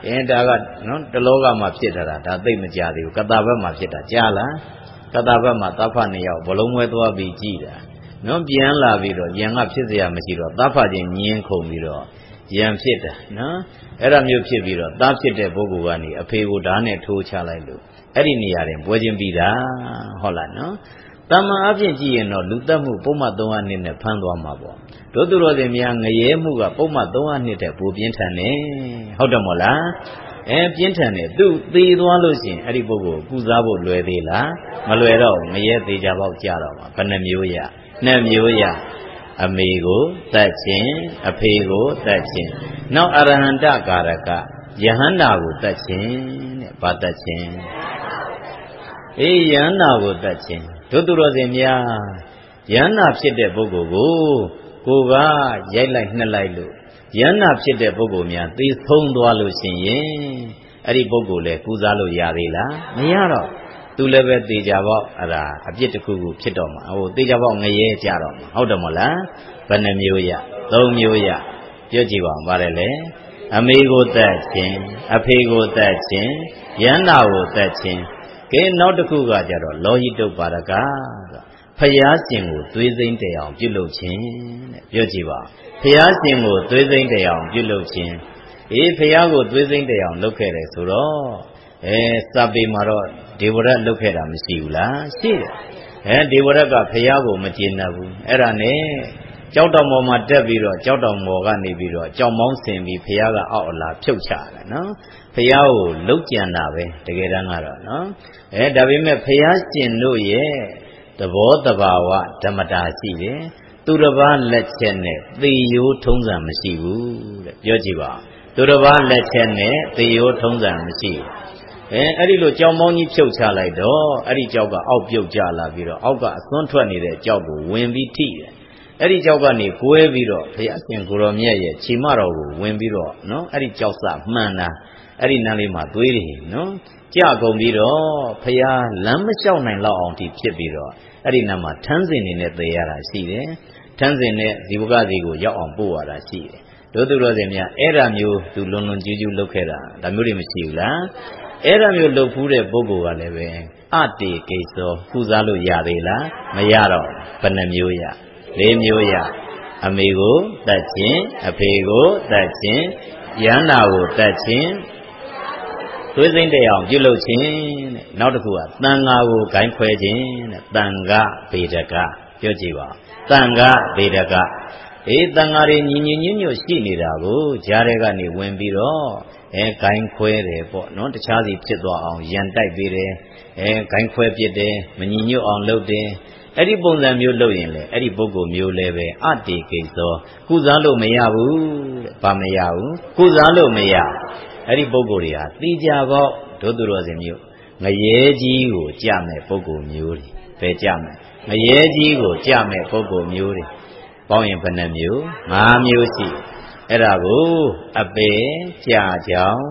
ဒါကနော်တလောကမှာဖြစ်တာဒါသိမကြသေးဘူးကတဘက်မှာဖြစ်တာကြားလားကတဘက်မှာသဖ2ယောက်ဘလုံးဝဲသွားပြီးကြည်တာနော်ပြန်လာပြီးတော့ယံကဖြစ်เสียမရှိတော့သဖချင်းညင်းခုန်ပြီးတော့ယံဖြစ်တာနော်အဲ့ဒါမျိုးဖြစ်ပြီးတော့သားဖြစ်တဲ့ပုဂ္ဂိုလ်ကနေအဖေကိုဓာတ်နဲ့ထိုးချလိုက်လို့အဲ့ဒီနေရာတွင်ပွဲချင်းပြီးတာဟုတ်လားနော်တမန်အဖြစ်ကြည့်ရင်တော့လူသက်မှုပုံမှန်300နှစ်နဲ့ဖမ်းသွားမှာပေါ့တို့သူတော်စင်များငရဲမှုကပုံမှန်300နှစ်တဲ့ပိုပြင်းထန်တယ်ဟုတ်တယ်မို့လားပြင်းထန်တယ်သူသေသွားလို့ရှိရင်အဲ့ဒီပုဂ္ဂိုလ်ကုစားဖို့လွယ်သေးလားမလွယ်တော့ငရဲသေးကြပေါက်ကြတော့မှာဘယ်နှမျိုးရ2မျိုးရအမေကိုတတ်ခြင်းအဖေကိုတတ်ခြင်းနောက်အရဟန္တကာရကယဟန္တာကိုတတ်ခြင်းတဲ့ဘာတတ်ခြင်းယဟန္တာကိုတတ်ခြင်းတို့သူတော်စင်များယဟန္တာဖြစ်တဲ့ပုဂ္ဂိုလ်ကိုကရိုက်လိုက်နှက်လိုက်လို့ယန္နာဖြစ်တဲ့ပုဂ္ဂိုလ်များသိဆုံးသွားလို့ရှိရင်အဲ့ဒီပုဂ္ဂိုလ်လည်းကုစားလို့ရသေးလားမရတော့သူလည်းပဲသေချာပေါက်အဲ့ဒါအပြစ်တစ်ခုခုဖြစ်တော့မှာသေချာပေါက်ငရဲကြတော့မှာဟုတ်တယ်မလားဘယ်နှမျိုးရ3မျိုးရပြောကြည့်ပါဦးပါတယ်လေအမေကိုတတ်ခြင်းအဖေကိုတတ်ခြင်းယန္နာကိုတတ်ခြင်းကဲနောက်တစ်ခုကကြတော့လောဟိတုပ္ပါဒကဖျားရှင်ကိုသွေးစိမ့်တဲ့အောင်ပြုလုပ်ခြင်းတဲ့ပြောကြည့်ပါဖျားရှင်ကိုသွေးစိမ့်တဲ့အောင်ပြုလုပ်ခြင်းဖျားကိုသွေးစိမ့်တဲ့အောင်လုပ်ခဲ့တယ်ဆိုတော့စာပေမှာတော့ဒေဝရတ်လုပ်ခဲ့တာမရှိဘူးလားရှိတယ်ဒေဝရတ်ကဖျားကိုမကျေနပ်ဘူးအဲ့ဒါနဲ့ကြောက်တော်မော်မှာတက်ပြီးတော့ကြောက်တော်မော်ကနေပြီးတော့ကြောက်မောင်းဆင်ပြီးဖျားကအောက်အလားဖြုတ်ချတယ်နော်ဖျားကိုလှုပ်ကြံတာပဲတကယ်တမ်းကတော့နော်ဒါပေမဲ့ဖျားရှင်တို့ရဲ့သဘောတဘာဝဓမ္မတာရှိတယ်သူတစ်ပါးလက်ချက်နဲ့သေရိုးထုံးစံမရှိဘူးတဲ့ပြောကြည့်ပါသူတစ်ပါးလက်ချက်နဲ့သေရိုးထုံးစံမရှိဘူးအဲ့ဒီလိုကြောင်မောင်းကြီးဖြုတ်ချလိုက်တော့အဲ့ဒီကြောက်ကအောက်ပြုတ်ကျလာပြီးတော့အောက်ကအစွန်းထွက်နေတဲ့ကြောက်ကိုဝင်ပြီးထိတယ်အဲ့ဒီကြောက်ကနေကွဲပြီးတော့ဘုရားရှင်ကိုရောမြတ်ရဲ့ခြေမတော်ကိုဝင်ပြီးတော့နော်အဲ့ဒီကြောက်စမှန်တာအဲ့ဒီနန်းလေးမှာသွေးတယ်နော်ကြကုန်ပြီးတော့ဘုရားလမ်းမလျှောက်နိုင်လောက်အောင်ထိဖြစ်ပြီးတော့အဲ့ဒီနာမှာထန်းစင်နေနဲ့သေရတာရှိတယ်ထန်းစင်နဲ့ဇီဝကစီကိုရောက်အောင်ပို့ရတာရှိတယ်တို့သူတော်စင်များအဲ့ဒါမျိုးသူလွန်လွန်ကျူးကျူးလုပ်ခဲ့တာဒါမျိုးတွေမရှိဘူးလားအဲ့ဒါမျိုးလုပ်ဖူးတဲ့ပုဂ္ဂိုလ်ကလည်းပဲအတေကိစ္စကုစားလို့ရသေးလားမရတော့ဘယ်နှမျိုးရ4မျိုးရအမေကိုတတ်ခြင်းအဖေကိုတတ်ခြင်းယန္နာကိုတတ်ခြင်းသွေးစိမ့်တဲ့အောင်ပြုလုပ်ခြင်းတဲ့နောက်တစ်ခုကတန်ဃာကိုဂိုင်းခွဲခြင်းတဲ့တန်ဃဗေဒကပြောကြည့်ပါတန်ဃဗေဒကတန်ဃာတွေညီညီညွတ်ညွတ်ရှိနေတာကိုကြားထဲကနေဝင်ပြီးတော့ဂိုင်းခွဲတယ်ပေါ့နော်တခြားစီဖြစ်သွားအောင်ရန်တိုက်ပေးတယ်ဂိုင်းခွဲပြစ်တယ်မညီညွတ်အောင်လုပ်တယ်အဲ့ဒီပုံစံမျိုးလုပ်ရင်လေအဲ့ဒီပုဂ္ဂိုလ်မျိုးလည်းပဲအတေကိစ္စကုစားလို့မရဘူးတဲ့ဘာမရဘူးကုစားလို့မရအဲ့ဒီပုဂ္ဂိုလ်တွေဟာသိကြပေါက်ဒုသူတော်စင်မျိုးငရဲကြီးကိုကြမဲ့ပုဂ္ဂိုလ်မျိုးတွေပဲကြမဲ့ငရဲကြီးကိုကြမဲ့ပုဂ္ဂိုလ်မျိုးတွေပေါင်းရင်ဘယ်နှမျိုး5မျိုးရှိအဲ့ဒါကိုအပေကြာကြောင်း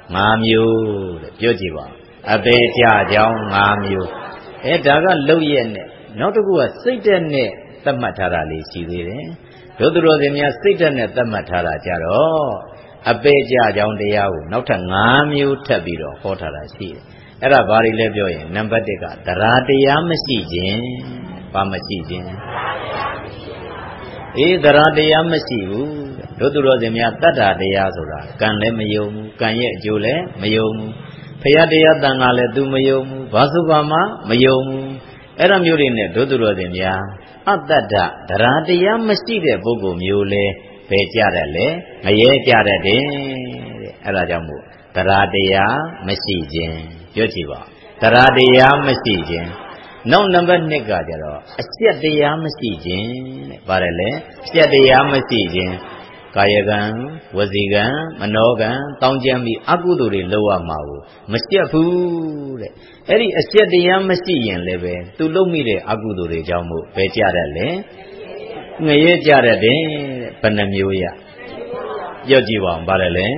5မျိုးတဲ့ပြောကြည့်ပါအပေကြာကြောင်း5မျိုးဒါကလုတ်ရက်နဲ့နောက်တစ်ခုကစိတ်တက်နဲ့သတ်မှတ်ထားတာလေးရှိသေးတယ်ဒုသူတော်စင်များစိတ်တက်နဲ့သတ်မှတ်ထားတာကြတော့အပေကြကြောင်းတရားကိုနောက်ထပ်5မျိုးထပ်ပြီးတော့ဟောထားတာရှိတယ်အဲ့ဒါဘာတွေလဲပြောရင်နံပါတ်1ကတရားတရားမရှိခြင်းဘာမရှိခြင်းတရားတရားမရှိဘူးဒုသူတော်စင်များတတ္တာတရားဆိုတာကံလည်းမယုံဘူးကံရဲ့အကျိုးလည်းမယုံဘူးဖရာတရားတန်ခါလည်းသူမယုံဘူးဘာစုဘာမှမယုံဘူးအဲ့ဒါမျိုးတွေနဲ့ဒုသူတော်စင်များအတ္တတရားတရားမရှိတဲ့ပုဂ္ဂိုလ်မျိုးလဲဘယ်ကြတယ်လဲငရဲကြတတ်တယ်တဲ့အဲ့ဒါကြောင့်မို့တရားတရားမရှိခြင်းပြောကြည့်ပါတရားတရားမရှိခြင်းနောက်နံပါတ်2ကကြတော့အကျက်တရားမရှိခြင်းတဲ့ပါတယ်လေအကျက်တရားမရှိခြင်းကာယကံဝစီကံမနောကံတောင်းကျမ်းပြီးအကုသိုလ်တွေလုပ်ရမှာကိုမကျက်ဘူးတဲ့အဲ့ဒီအကျက်တရားမရှိရင်လည်းပဲသူလုပ်မိတဲ့အကုသိုလ်တွေကြောင့်မို့ပဲကြတယ်လေငရဲကြတယ်တဲ့ဘယ်နှမျိုးရပြောကြည့်ပါဦးပါတယ်လေ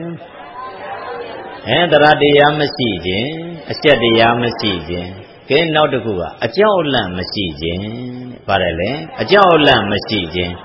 တရားတရားမရှိခြင်းအကျက်တရားမရှိခြင်းကဲနောက်တစ်ခုကအကြောက်အလန့်မရှိခြင်းပါတယ်လေအကြောက်အလန့်မရှိခြင်း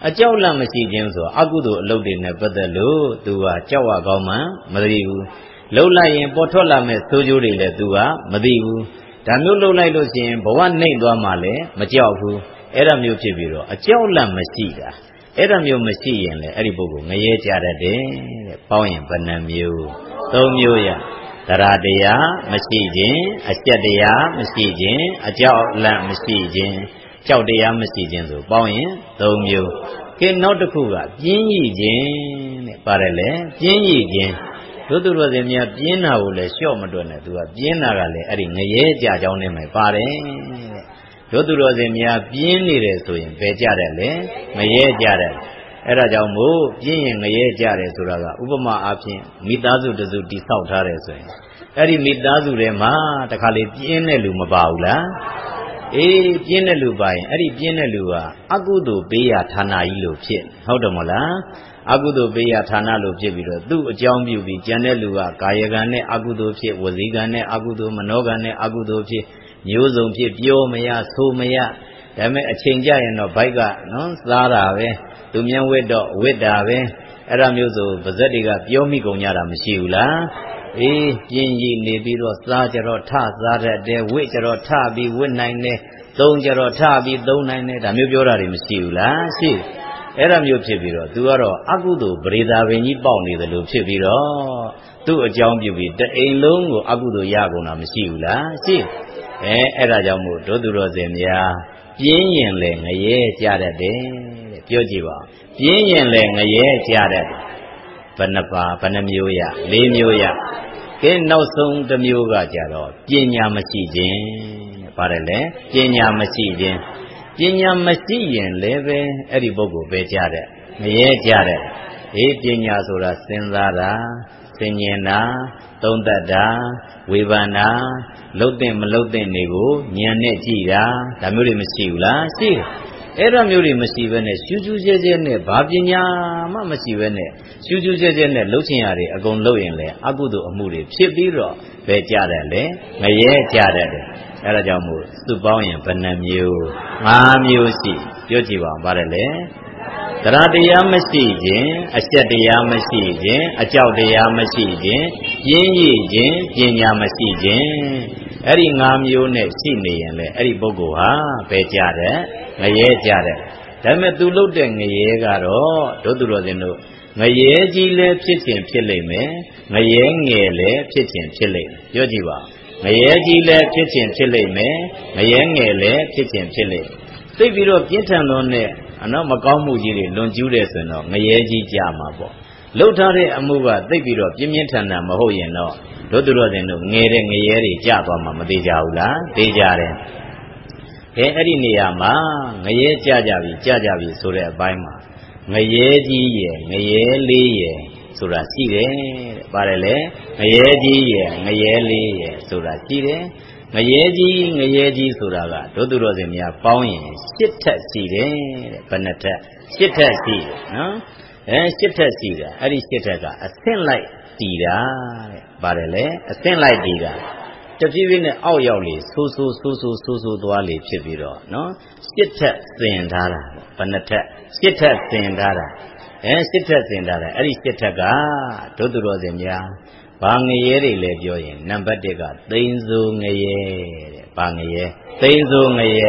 အကြောက်လန့်မရှိခြင်းဆိုအကုသိုလ်အလုပ်တွေနဲ့ပတ်သက်လို့သူကကြောက်ရကောင်းမှမသိဘူးလှုပ်လိုက်ရင်ပေါ်ထွက်လာမဲ့ဆိုးကျိုးတွေလည်းသူကမသိဘူးဒါမျိုးလှုပ်လိုက်လို့ရှိရင်ဘဝနှိမ့်သွားမှလည်းမကြောက်ဘူးအဲ့ဒါမျိုးဖြစ်ပြီးတော့အကြောက်လန့်မရှိတာအဲ့ဒါမျိုးမရှိရင်လေအဲ့ဒီပုဂ္ဂိုလ်ငရဲကြတတ်တယ်တဲ့ပေါင်းရင်ဘယ်နှမျိုး၃မျိုးရတရားတရားမရှိခြင်းအကျက်တရားမရှိခြင်းအကြောက်လန့်မရှိခြင်းကြောက်တရားမရှိခြင်းဆိုပေါင်းရင်၃မျိုးကဲနောက်တစ်ခုကပြင်းရည်ခြင်းတဲ့ပါတယ်လေပြင်းရည်ခြင်းတို့သူတော်စင်များပြင်းတာကိုလည်းလျှော့မတွက်နဲ့သူကပြင်းတာကလည်းအဲ့ဒီငရဲကြကြောင်းနဲ့မှပါတယ်တဲ့တို့သူတော်စင်များပြင်းနေတယ်ဆိုရင်ဘယ်ကြတယ်လဲငရဲကြတယ်အဲ့ဒါကြောင့်မို့ပြင်းရင်ငရဲကြတယ်ဆိုတာကဥပမာအားဖြင့်မိသားစုတစုတိဆောက်ထားတယ်ဆိုရင်အဲ့ဒီမိသားစုထဲမှာတခါလေပြင်းတဲ့လူမပါဘူးလားအေးပြင်းတဲ့လူပါရင်အဲ့ဒီပြင်းတဲ့လူကအကုသိုလ်ပေးရဌာနကြီးလို့ဖြစ်ဟုတ်တယ်မဟုတ်လားအကုသိုလ်ပေးရဌာနလို့ဖြစ်ပြီးတော့သူ့အကြောင်းပြုပြီးကျန်တဲ့လူကကာယကံနဲ့အကုသိုလ်ဖြစ်ဝစီကံနဲ့အကုသိုလ်မနောကံနဲ့အကုသိုလ်ဖြစ်မျိုးစုံဖြစ်ပြောမရဆိုမရဒါပေမဲ့အချိန်ကြရင်တော့ဘိုက်ကနော်စားတာပဲသူမြန်းဝတ်တော့ဝတ်တာပဲအဲ့ဒါမျိုးဆိုပါဇက်တွေကပြောမိကုန်ကြတာမရှိဘူးလားအေးပြင်းကြီးနေပြီးတော့စားကြတော့ထစားတတ်တယ်ဝတ်ကြတော့ထပြီးဝတ်နိုင်တယ်သုံးကြတော့ထပြီးသုံးနိုင်တယ်ဒါမျိုးပြောတာတွေမရှိဘူးလားရှိအဲ့ဒါမျိုးဖြစ်ပြီးတော့သူကတော့အကုသိုလ်ပရိသာပင်ကြီးပေါက်နေတယ်လို့ဖြစ်ပြီးတော့သူ့အကြောင်းပြုပြီးတအိမ်လုံးကိုအကုသိုလ်ရကုန်တာမရှိဘူးလားရှိအဲ့ဒါကြောင့်မို့တို့သူတော်စင်များပြင်းရင်လေငရဲကြတတ်တယ်တဲ့ပြောကြည့်ပါပြင်းရင်လေငရဲကြတတ်တယ်ဘယ်နှပါဘယ်နှမျိုးရ၄မျိုးရကဲနောက်ဆုံးတစ်မျိုးကကြတော့ပညာမရှိခြင်းတဲ့ပါတယ်လေပညာမရှိခြင်းပညာမရှိရင်လည်းပဲအဲ့ဒီပုဂ္ဂိုလ်ပဲကြတဲ့ငရဲကြတဲ့အေးပညာဆိုတာစဉ်းစားတာဆင်ញင်တာသုံးသပ်တာဝေဖန်တာလှုပ်တဲ့မလှုပ်တဲ့နေကိုဉာဏ်နဲ့ကြည့်တာဒါမျိုးတွေမရှိဘူးလားရှိတယ်အဲ့ဒါမျိုးတွေမရှိဘဲနဲ့ရှူးရှူးကျဲကျဲနဲ့ဘာပညာမှမရှိဘဲနဲ့ရှူးရှူးကျဲကျဲနဲ့လှုပ်ချင်ရတယ်အကုန်လှုပ်ရင်လေအကုသိုလ်အမှုတွေဖြစ်ပြီးတော့ပဲကြတယ်လေငရဲကြတယ်အဲ့ဒါကြောင့်မို့စုပေါင်းရင်ဘယ်နှမျိုး၅မျိုးရှိပြောကြည့်ပါဦးပါတယ်လေတရားတရားမရှိခြင်းအကျက်တရားမရှိခြင်းအကြောက်တရားမရှိခြင်းပြင်းရည်ခြင်းပညာမရှိခြင်းအဲ့ဒီ၅မျိုးနဲ့ရှိနေရင်လေအဲ့ဒီပုဂ္ဂိုလ်ဟာပဲကြတယ်ငရဲကြတယ်ဒါပေမဲ့သူလုပ်တဲ့ငရဲကတော့တို့သူတော်စင်တို့ငရဲကြီးလည်းဖြစ်ခြင်းဖြစ်လိမ့်မယ်ငရဲငယ်လည်းဖြစ်ခြင်းဖြစ်လိမ့်မယ်ပြောကြည့်ပါငရဲကြီးလည်းဖြစ်ခြင်းဖြစ်လိမ့်မယ်ငရဲငယ်လည်းဖြစ်ခြင်းဖြစ်လိမ့်မယ်သိပြီးတော့ပြင်းထန်သောနဲ့မကောင်းမှုကြီးတွေလွန်ကျူးတယ်ဆိုရင်တော့ငရဲကြီးကြမှာပေါ့လှုပ်ထားတဲ့အမှုကသိပြီးတော့ပြင်းပြင်းထန်ထန်မဟုတ်ရင်တော့တို့သူတော်စင်တို့ငယ်တဲ့ငရဲတွေကြသွားမှာမသေးကြဘူးလားသေးကြတယ်အဲ့ဒီနေရာမှာငရဲကြကြပြီဆိုတဲ့အပိုင်းမှာငရဲကြီးရယ်ငရဲလေးရယ်ဆိုတာရှိတယ်တဲ့ပါတယ်လေငရဲကြီးရယ်ငရဲလေးရယ်ဆိုတာရှိတယ်ငရဲကြီးဆိုတာကတို့သူတော်စင်များပေါင်းရင်၈ထက်ရှိတယ်တဲ့ဘယ်နှထက်၈ထက်ရှိတယ်နော်၈ထက်ရှိတာအဲ့ဒီ၈ထက်ကအဆင့်လိုက်တည်တာတဲ့ပါတယ်လေအဆင့်လိုက်တည်တာတဖြည်းဖြည်းနဲ့အောက်ရောက်လေဆိုးသွားလေဖြစ်ပြီးတော့နော်၈ထက်စင်ထားတာဘယ်နှထက်၈ထက်စင်ထားတာ၈ထက်စင်ထားတာအဲ့ဒီ၈ထက်ကတို့သူတော်စင်များဘာငရဲတွေလဲပြောရင်နံပါတ်1ကသိန်းစိုးငရဲတဲ့ဘာငရဲသိန်းစိုးငရဲ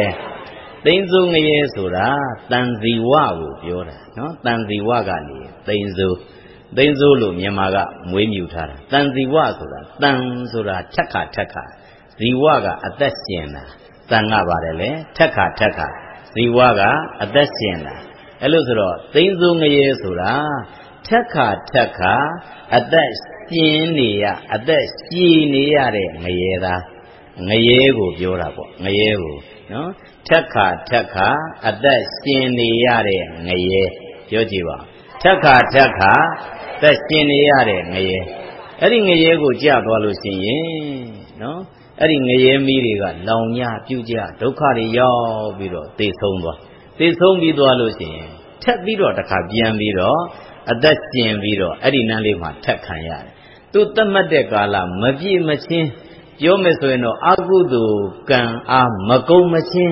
ဆိုတာတန်ဇီဝကိုပြောတာနော်တန်ဇီဝကနေသိန်းစိုးလို့မြန်မာကမွေးမြူထားတာတန်ဇီဝဆိုတာတန်ဆိုတာထက်ခါဇီဝကအသက်ရှင်တာတန်ကပါတယ်လေထက်ခါဇီဝကအသက်ရှင်တာအဲ့လို့ဆိုတော့သိန်းစိုးငရဲဆိုတာထက်ခါအသက်ရှင်နေရအသက်ရှည်နေရတဲ့ငရဲသားငရဲကိုပြောတာပေါ့ငရဲကိုနော်ထက်ခါအသက်ရှင်နေရတဲ့ငရဲပြောကြည့်ပါထက်ခါသက်ရှင်နေရတဲ့ငရဲအဲ့ဒီငရဲကိုကြာသွားလို့ရှိရင်နော်အဲ့ဒီငရဲမီးတွေကလောင်ညပြုတ်ကြဒုက္ခတွေရောက်ပြီးတော့သေဆုံးပြီးသွားလို့ရှိရင်ထက်ပြီးတော့တစ်ခါပြန်ပြီးတော့အသက်ရှင်ပြီးတော့အဲ့ဒီနန်းလေးမှာထက်ခံရတယ်သူသတ်မှတ်တဲ့ကာလမပြည့်မချင်းပြောမယ်ဆိုရင်တော့အကုသိုလ်ကံအားမကုန်မချင်း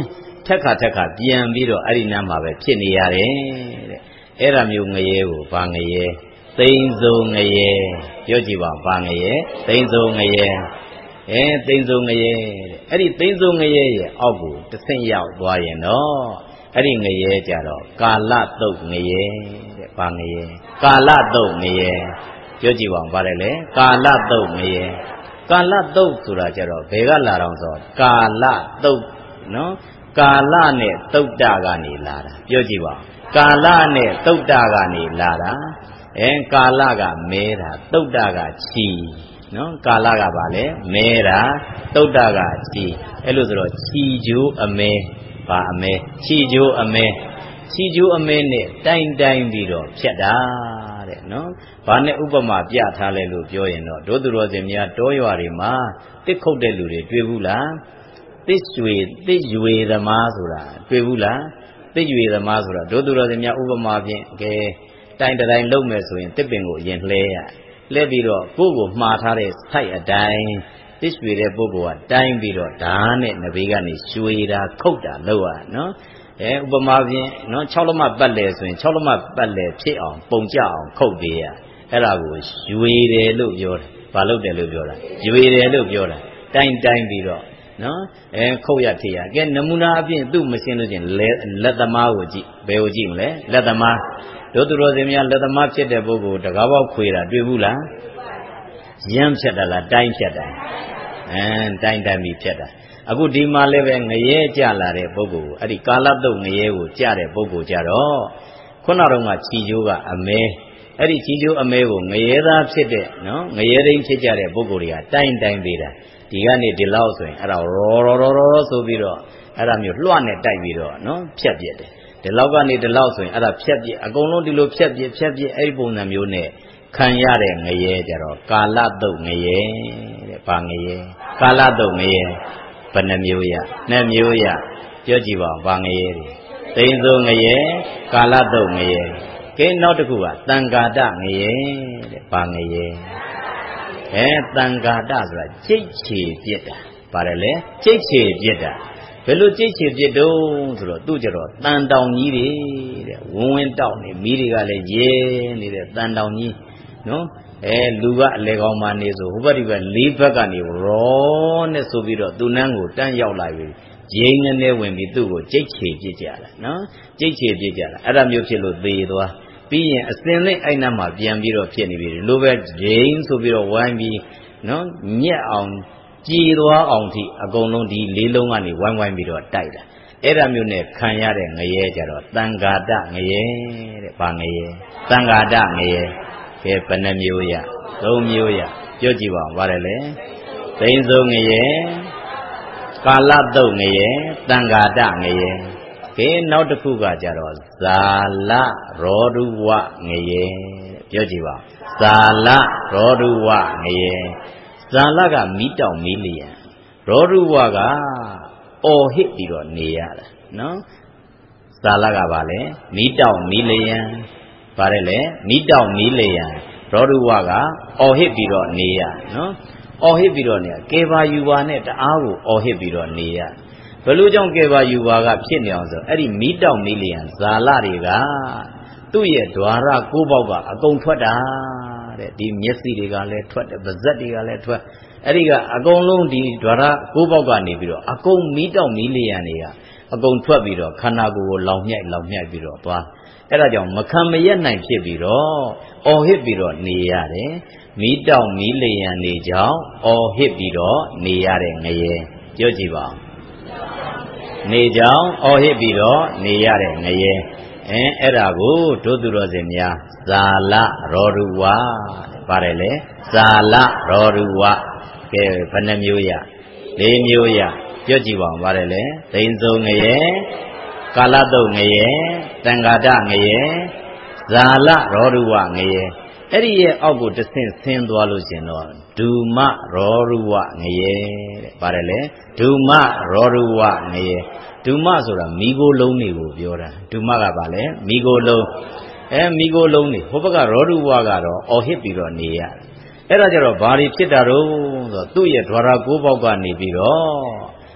ထက်ခါပြန်ပြီးတော့အဲ့ဒီနားမှာပဲဖြစ်နေရတယ်တဲ့အဲ့ဒါမျိုးငရဲကိုဘာငရဲသိန်းစုံငရဲပြောကြည့်ပါဘာငရဲသိန်းစုံငရဲသိန်းစုံငရဲတဲ့အဲ့ဒီသိန်းစုံငရဲရဲ့အောက်ကိုတစ်ဆင့်ရောက်သွားရင်တော့အဲ့ဒီငရဲကြတော့ကာလတုတ်ငရဲတဲ့ဘာငရဲကာလတုတ်ငရဲပြောကြည့်ပါဦးဗါတယ်လေကာလတုတ်ငရဲကာလတုတ်ဆိုတာကြတော့ဘယ်ကလာတော့ဆိုကာလတုတ်နော်ကာလနဲ့တုတ်တကနေလာတာပြောကြည့်ပါကာလနဲ့တုတ်တကနေလာတာကာလကမဲတာတုတ်တကချီနော်ကာလကပါလေမဲတာတုတ်တကချီအဲ့လိုဆိုတော့ချီကျိုးအမဲပါအမဲချီကျိုးအမဲနဲ့တိုင်းပြီးတော့ဖြတ်တာတဲ့နော်ဘာနဲ့ဥပမာပြထားလဲလို့ပြောရင်တော့ဒုသူတော်စင်များတောရွာတွေမှာတစ်ခုတ်တဲ့လူတွေတွေ့ဘူးလားတစ်ရွေသမားဆိုတာတွေ့ဘူးလားတစ်ရွေသမားဆိုတာဒုသူတော်စင်များဥပမာဖြင့်ကဲတိုင်းလုံးမယ်ဆိုရင်တစ်ပင်ကိုအရင်လှဲပြီးတော့ကိုယ့်ကိုမှားထားတဲ့စိုက်အတိုင်းတစ်ရွေတဲ့ပုဂ္ဂိုလ်ကတိုင်းပြီးတော့ဓာတ်နဲ့နဘေးကနေရွှေတာခုတ်တာလောက်ရနော်ဥပမာဖြင့်နော်6လက်မပတ်လဲဆိုရင်6လက်မပတ်လဲဖြစ်အောင်ပုံကြအောင်ခုတ်ပေးရအဲ့ဒါကိုရွေတယ်လို့ပြောတယ်ဘာလို့တယ်လို့ပြောတာရွေတယ်လို့ပြောတာတိုင်းပြီးတော့နော်ခုတ်ရထရကဲနမူနာအပြင်သူ့မရှင်းလို့ချင်းလက်သမားကိုကြည့်ဘယ်ကိုကြည့်မလဲလက်သမားတို့သူတော်စင်များလက်သမားဖြစ်တဲ့ပုဂ္ဂိုလ်တကားပေါက်ခွေတာတွေ့ဘူးလားရမ်းဖြတ်တာလားတိုင်းဖြတ်တာတိုင်းပြီးဖြတ်တာအခုဒီမှာလည်းပဲငရဲကြလာတဲ့ပုဂ္ဂိုလ်အဲ့ဒီကာလတုတ်ငရဲကိုကြတဲ့ပုဂ္ဂိုလ်ကြတော့ခုနတော့ကခြီကျိုးကအမဲအဲ့ဒီခြီကျိုးအမဲကိုငရဲသားဖြစ်တဲ့နော်ငရဲသိမ်းဖြစ်ကြတဲ့ပုဂ္ဂိုလ်တွေကတိုင်းပေးတာဒီကနေဒီလောက်ဆိုရင်အဲ့ဒါရောဆိုပြီးတော့အဲ့ဒါမျိုးလွှနဲ့တိုက်ပြီးတော့နော်ဖြတ်ပြစ်တယ်ဒီလောက်ကနေဒီလောက်ဆိုရင်အဲ့ဒါဖြတ်ပြစ်အကုန်လုံးဒီလိုဖြတ်ပြစ်အဲ့ဒီပုံစံမျိုးနဲ့ခံရတဲ့ငရဲကြတော့ကာလတုတ်ငရဲတဲ့ဘာငရဲကာလတုတ်ငရဲဘယ်နှမျိုးရနှစ်မျိုးရပြောကြည့်ပါဦးဘာငရဲတွေသိန်းစုံငရဲကာလတုတ်ငရဲကဲနောက်တစ်ခုကတန်ဃာတငရဲတဲ့ဘာငရဲတန်ဃာတဆိုတာကြိတ်ချေပြစ်တာပါတယ်လေကြိတ်ချေပြစ်တာဘယ်လိုကြိတ်ချေပြစ်တုံးဆိုတော့သူ့ကြတော့တန်တောင်ကြီးတွေတဲ့ဝင်းတောက်နေမိတွေကလည်းရဲနေတဲ့တန်တောင်ကြီးနော်လူကအလေကောင်မှနေဆိုဟိုဘက်ဒီဘက်လေးဘက်ကနေရောနဲ့ဆိုပြီးတော့သူ့နန်းကိုတန်းရောက်လာပြီဂျိန်းနဲ့ဝင်ပြီးသူ့ကိုကြိတ်ချေပြစ်ကြတာနော်ကြိတ်ချေပြစ်ကြတာအဲ့ဒါမျိုးဖြစ်လို့သေသွားပြီးရင်အစင်လေးအဲ့နာမှာပြန်ပြီးတော့ဖြစ်နေပြီလိုပဲဂျိန်းဆိုပြီးတော့ဝိုင်းပြီးနော်ညက်အောင်ကြည်သွားအောင်ထိအကုန်လုံးဒီလေးလုံးကနေဝိုင်းပြီးတော့တိုက်တာအဲ့ဒါမျိုးနဲ့ခံရတဲ့ငရဲကြတော့တန်ဃာတငရဲတဲ့ဘာငရဲတန်ဃာတငရဲကဲဘယ်နှမျိုးရသုံးမျိုးရပြောကြည့်ပါဦးဗါတယ်လေသိန်းစုံငရဲကာလတုတ်ငရဲတန်ဃာတငရဲကဲနောက်တစ်ခုကကြတော့ဇာလရောဓုဝငရဲပြောကြည့်ပါဇာလရောဓုဝငရဲဇာလကမီးတောင်မီးလျံရောဓုဝကအော်ဟစ်ပြီးတော့နေရတာနော်ဇာလကပါလေမီးတောင်မီးလျံပါတယ်လေမီးတောင်မီးလျံရောဓုဝကအော်ဟစ်ပြီးတော့နေရနော်အော်ဟစ်ပြီးတော့နေရကေဘာယူပါနဲ့တအားကိုအော်ဟစ်ပြီးတော့နေရဘယ်လိုကြောင့်ကေဘာယူပါကဖြစ်နေအောင်ဆိုအဲ့ဒီမီးတောင်မီးလျံဇာလတွေကသူ့ရဲ့ဓွာရကိုးပေါက်ကအကုန်ထွက်တာတဲ့ဒီမျက်စိတွေကလည်းထွက်တယ်ပါးစပ်တွေကလည်းထွက်အဲ့ဒီကအကုန်လုံးဒီဓွာရကိုးပေါက်ကနေပြီးတော့အကုန်မီးတောင်မီးလျံတွေကအကုန်ထွက်ပြီးတော့ခန္ဓာကိုယ်ကိုလောင်မြိုက်ပြီးတော့သွားအဲ့ဒါကြောင့်မခံမရက်နိုင်ဖြစ်ပြီးတော့အော်ဟစ်ပြီးတော့နေရတယ်မီးတောင်မီးလျံနေကြောင်းအော်ဟစ်ပြီးတော့နေရတဲ့ငရဲပြောကြည့်ပါဦးနေကြောင်းအော်ဟစ်ပြီးတော့နေရတဲ့ငရဲအဲ့ဒါကိုဒုသူတော်စင်များဇာလရောဓုဝပါတယ်လေဇာလရောဓုဝကဲဘယ်နှမျိုးရ၄မျိုးရပြောကြည့်ပါဦးပါတယ်လေသိန်းစုံငရဲကာလတုတ်ငရဲတန်ဃာတငရဲဇာလရောဓုဝငရဲအဲ့ဒီရဲ့အောက်ကိုတစ်ဆင့်ဆင်းသွားလို့ရှင်တော့ဒုမရောဓုဝငရဲတဲ့ပါတယ်လေဒုမရောဓုဝငရဲဒုမဆိုတာမိโกလုံးတွေကိုပြောတာဒုမကပါလေမိโกလုံးမိโกလုံးတွေဟိုဘက်ကရောဓုဝကတော့အော်ဟစ်ပြီးတော့နေရတယ်အဲ့ဒါကြတော့ဘာတွေဖြစ်တာတော့ဆိုတော့သူ့ရဲ့ဓဝရကိုးပေါက်ကနေပြီးတော့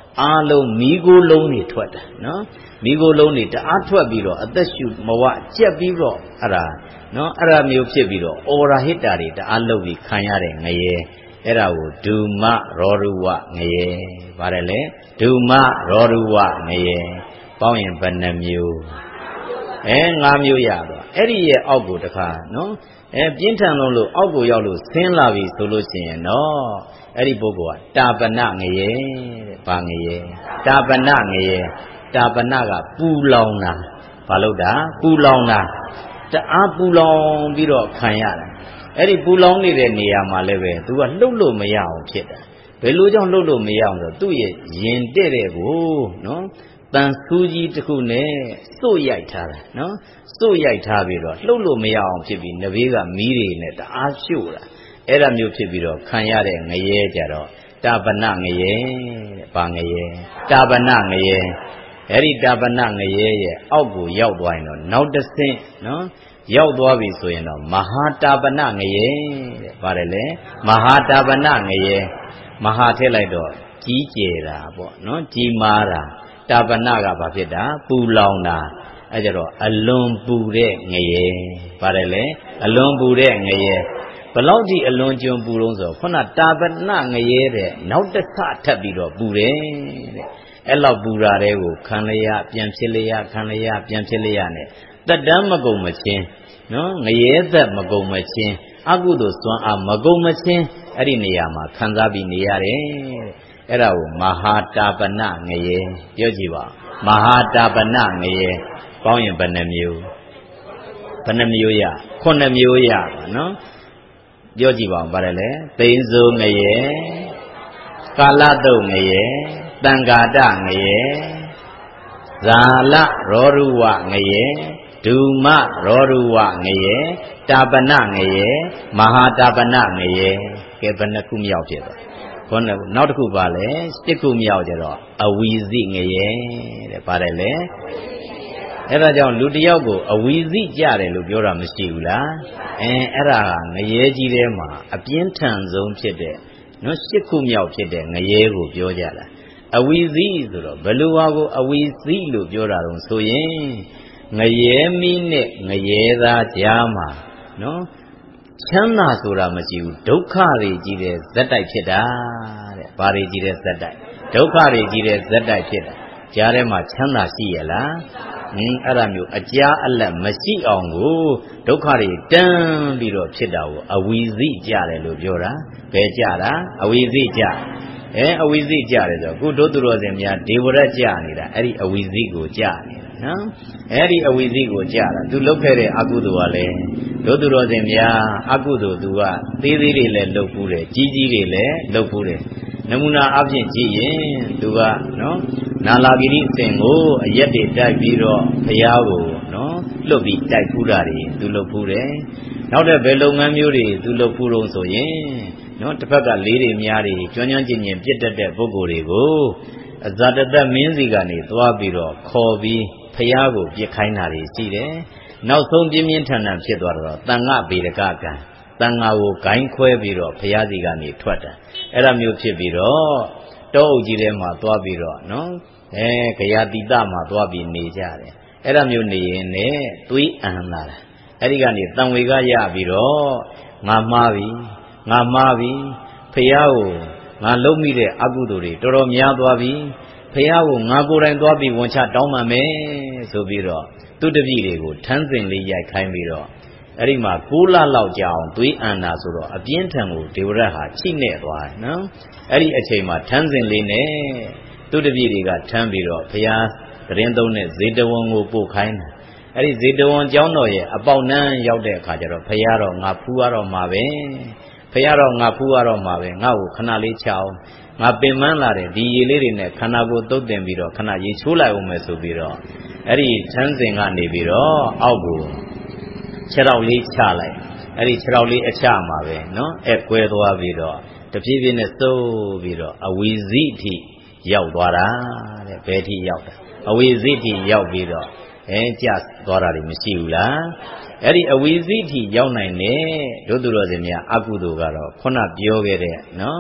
အားလုံးမိကိုလုံးနေထွက်တာနော်မိကိုလုံးနေတအားထွက်ပြီးတော့အသက်ရှူမဝကြက်ပြီးတော့အဲ့ဒါနော်အဲ့ဒါမျိုးဖြစ်ပြီးတော့အော်ရာဟိတတွေတအားလုပ်ပြီးခံရတဲ့ငရဲအဲ့ဒါကိုဒုမရောရုဝငရဲပါတယ်လေဒုမရောရုဝငရဲပေါင်းရင်ဘယ်နှမျိုး5မျိုးရတော့အဲ့ဒီရဲ့အောက်ကိုတခါနော်ပြင်းထန်လို့အောက်ကိုရောက်လို့ဆင်းလာပြီဆိုလို့ရှိရင်တော့အဲ့ဒီပုဂ္ဂိုလ်ကတာပနငရဲတဲ့ဘာငရဲတာပနငရဲတာပနကပူလောင်တာဘာလို့တာပူလောင်တာတအားပူလောင်ပြီးတော့ခံရတယ်အဲ့ဒီပူလောင်နေတဲ့နေရာမှာလည်းပဲသူကလှုပ်လို့မရအောင်ဖြစ်တာဘယ်လိုကြောင့်လှုပ်လို့မရအောင်ဆိုသူ့ရဲ့ရင်တဲ့တဲ့ကိုနော်တန်ဆူးကြီးတစ်ခုနဲ့စို့ရိုက်ထားတာနော်စို့ရိုက်ထားပြီးတော့လှုပ်လို့မရအောင်ဖြစ်ပြီးနဘေးကမီးတွေနဲ့တအားရှို့တာအဲ့ဒါမျိုးဖြစ်ပြီးတော့ခံရတဲ့ငရဲကြတော့တာပနငရဲတဲ့ဘာငရဲတာပနငရဲအဲ့ဒီတာပနငရဲရဲ့အောက်ကိုရောက်သွားရင်တော့နောက်တစ်ဆင့်နော်ရောက်သွားပြီဆိုရင်တော့မဟာတာပနငရဲတဲ့ပါတယ်လေမဟာတာပနငရဲမဟာထည့်လိုက်တော့ကြီးကျယ်တာပေါ့နော်ကြီးမားတာတာပနကဘာဖြစ်တာပူလောင်တာအဲကြတော့အလွန်ပူတဲ့ငရဲပါတယ်လေအလွန်ပူတဲ့ငရဲဘလောက်ကြီးအလွန်ကျွံပူတော့ဆိုခုနတာပနငရဲတဲ့နောက်တစ်ဆထပ်ပြီးတော့ပူတယ်တဲ့အဲ့လောက်ပူတာတဲ့ကိုခံလျက်ပြန်ဖြစ်လျက်ခံလျက်ပြန်ဖြစ်လျက်နဲ့တက်တမ်းမကုန်မချင်းနော်ငရဲသက်မကုန်မချင်းအကုသိုလ်စွမ်းအားမကုန်မချင်းအဲ့ဒီနေရာမှာခံစားပြီးနေရတယ်တဲ့အဲ့ဒါကိုမဟာတာပနငရဲပြောကြည့်ပါမဟာတာပနငရဲပေါင်းရင်ဘယ်နှမျိုးရ9မျိုးရပါနော်ပြောကြည့်ပါဦးပါတယ်လေသိန်းစိုးငရဲကာလတုတ်ငရဲတံဃာတငရဲဇာလရောရုဝငရဲဒုမရောရုဝငရဲတာပနငရဲမဟာတာပနငရဲကဲဘယ်နှခုမြောက်ဖြစ်သွားခေါင်းနောက်တစ်ခုပါလဲ7ခုမြောက်ကြတော့အဝီဇိငရဲတဲ့ပါတယ်လေအဲ့ဒါကြောင့်လူတယောက်ကိုအဝီဇိကြတယ်လို့ပြောတာမရှိဘူးလားအဲ့ဒါကငရဲကြီးထဲမှာအပြင်းထန်ဆုံးဖြစ်တဲ့နော်7ခုမြောက်ဖြစ်တဲ့ငရဲကိုပြောကြတာအဝီဇိဆိုတော့ဘယ်လိုဟာကိုအဝီဇိလို့ပြောတာတော့ဆိုရင်ငရဲမီးနဲ့ငရဲသားကြားမှာနော်ချမ်းသာဆိုတာမရှိဘူးဒုက္ခတွေကြီးတဲ့ဇက်တိုက်ဖြစ်တာတဲ့ဘာတွေကြီးတဲ့ဇက်တိုက်ဒုက္ခတွေကြီးတဲ့ဇက်တိုက်ဖြစ်တာကြားထဲမှာချမ်းသာရှိရလားအဲ့ဒါမျိုးအကြားအလက်မရှိအောင်ကိုဒုက္ခတွေတန်းပြီးတော့ဖြစ်တာကိုအဝီဇိကြတယ်လို့ပြောတာဘယ်ကြတာအဝီဇိကြအဝီဇိကြတယ်ဆိုခုတို့သူတော်စင်များဒေဝရကြနေတာအဲ့ဒီအဝီဇိကိုကြနေတာနော်အဲ့ဒီအဝီဇိကိုကြတာသူလုပ်ခဲ့တဲ့အကုသိုလ်ကလည်းတို့သူတော်စင်များအကုသိုလ်သူကသေးသေးတွေလည်းလုပ်ဘူးတယ်ကြီးကြီးတွေလည်းလုပ်ဘူးတယ်နမူနာအဖြစ်ကြည့်ရင်သူကနော်နာလာဂိရိစင်ကိုအရက်တွေတိုက်ပြီးတော့ဘုရားကိုနော်လွတ်ပြီးတိုက်ဖူးတာတွေသူလုပ်ဖူးတယ်နောက်တဲ့ဘယ်လုပ်ငန်းမျိုးတွေသူလုပ်ဖူးတော့ဆိုရင်နော်တစ်ဖက်ကလေးတွေများတွေကျွမ်းကျွမ်းကျင်ကျင်ပြစ်တတ်တဲ့ပုဂ္ဂိုလ်တွေကိုအဇာတတမင်းစီကနေသွားပြီးတော့ခေါ်ပြီးဘုရားကိုပြစ်ခိုင်းတာတွေရှိတယ်နောက်ဆုံးပြင်းပြင်းထန်ထန်ဖြစ်သွားတော့တန်ဃဗေဒကကံတန်ဃာကိုဂိုင်းခွဲပြီးတော့ဘုရားစီကနေထွက်တာအဲ့ဒါမျိုးဖြစ်ပြီးတော့တောအုပ်ကြီးထဲမှာသွားပြီးတော့နော်ဂယာတိတမှာသွားပြီးနေကြတယ်အဲ့ဒါမျိုးနေရင်လည်းသွေးအံလာတာအဲ့ဒီကနေတန်ဝေကရပြီးတော့ငါမှားပြီဖះကိုငါလုံးမိတဲ့အကုသိုလ်တွေတော်တော်များသွားပြီဖះကိုငါကိုယ်တိုင်သွားပြီးဝန်ချတောင်းပန်မယ်ဆိုပြီးတော့သူတပည့်တွေကိုထမ်းစင်လေးရိုက်ခိုင်းပြီးတော့အဲ့ဒီမှာ6လလောက်ကြာအောင်သွေးအံတာဆိုတော့အပြင်းထန်ကိုဒေဝရတ်ဟာချိနဲ့သွားတယ်နော်အဲ့ဒီအချိန်မှာထမ်းစင်လေးနဲ့သူတပည့်တွေကထမ်းပြီးတော့ဖះသတင်းသုံးတဲ့ဇေတဝန်ကိုပို့ခိုင်းတယ်အဲ့ဒီဇေတဝန်ကျောင်းတော်ရဲ့အပေါက်နန်းရောက်တဲ့အခါကျတော့ဖះတော့ငါဖူးရတော့မှာပဲဖះတော့ငါဖူးရတော့မှာပဲငါ့ကိုခဏလေးချအောင်ငါပင်မလာတယ်ဒီရေလေးတွေနဲ့ခန္ဓာကိုယ်သုတ်တင်ပြီးတော့ခဏရေချိုးလိုက်အောင်မယ်ဆိုပြီးတော့အဲ့ဒီထန်းစင်ကနေပြီးတော့အောက်ကိုခြေထောက်လေးချလိုက်အဲ့ဒီခြေထောက်လေးအချမှာပဲနော်ကွဲသွားပြီးတော့တဖြည်းဖြည်းနဲ့သုတ်ပြီးတော့အဝီဇိထိရောက်သွားတာတဲ့ဘယ်ထိရောက်တာအဝီဇိထိရောက်ပြီးတော့ကျသွားတာတွေမရှိဘူးလားအဲ့ဒီအဝီဇိထိရောက်နိုင်တယ်တို့သူတော်စင်များအကုသိုလ်ကတော့ခုနပြောခဲ့တဲ့နော်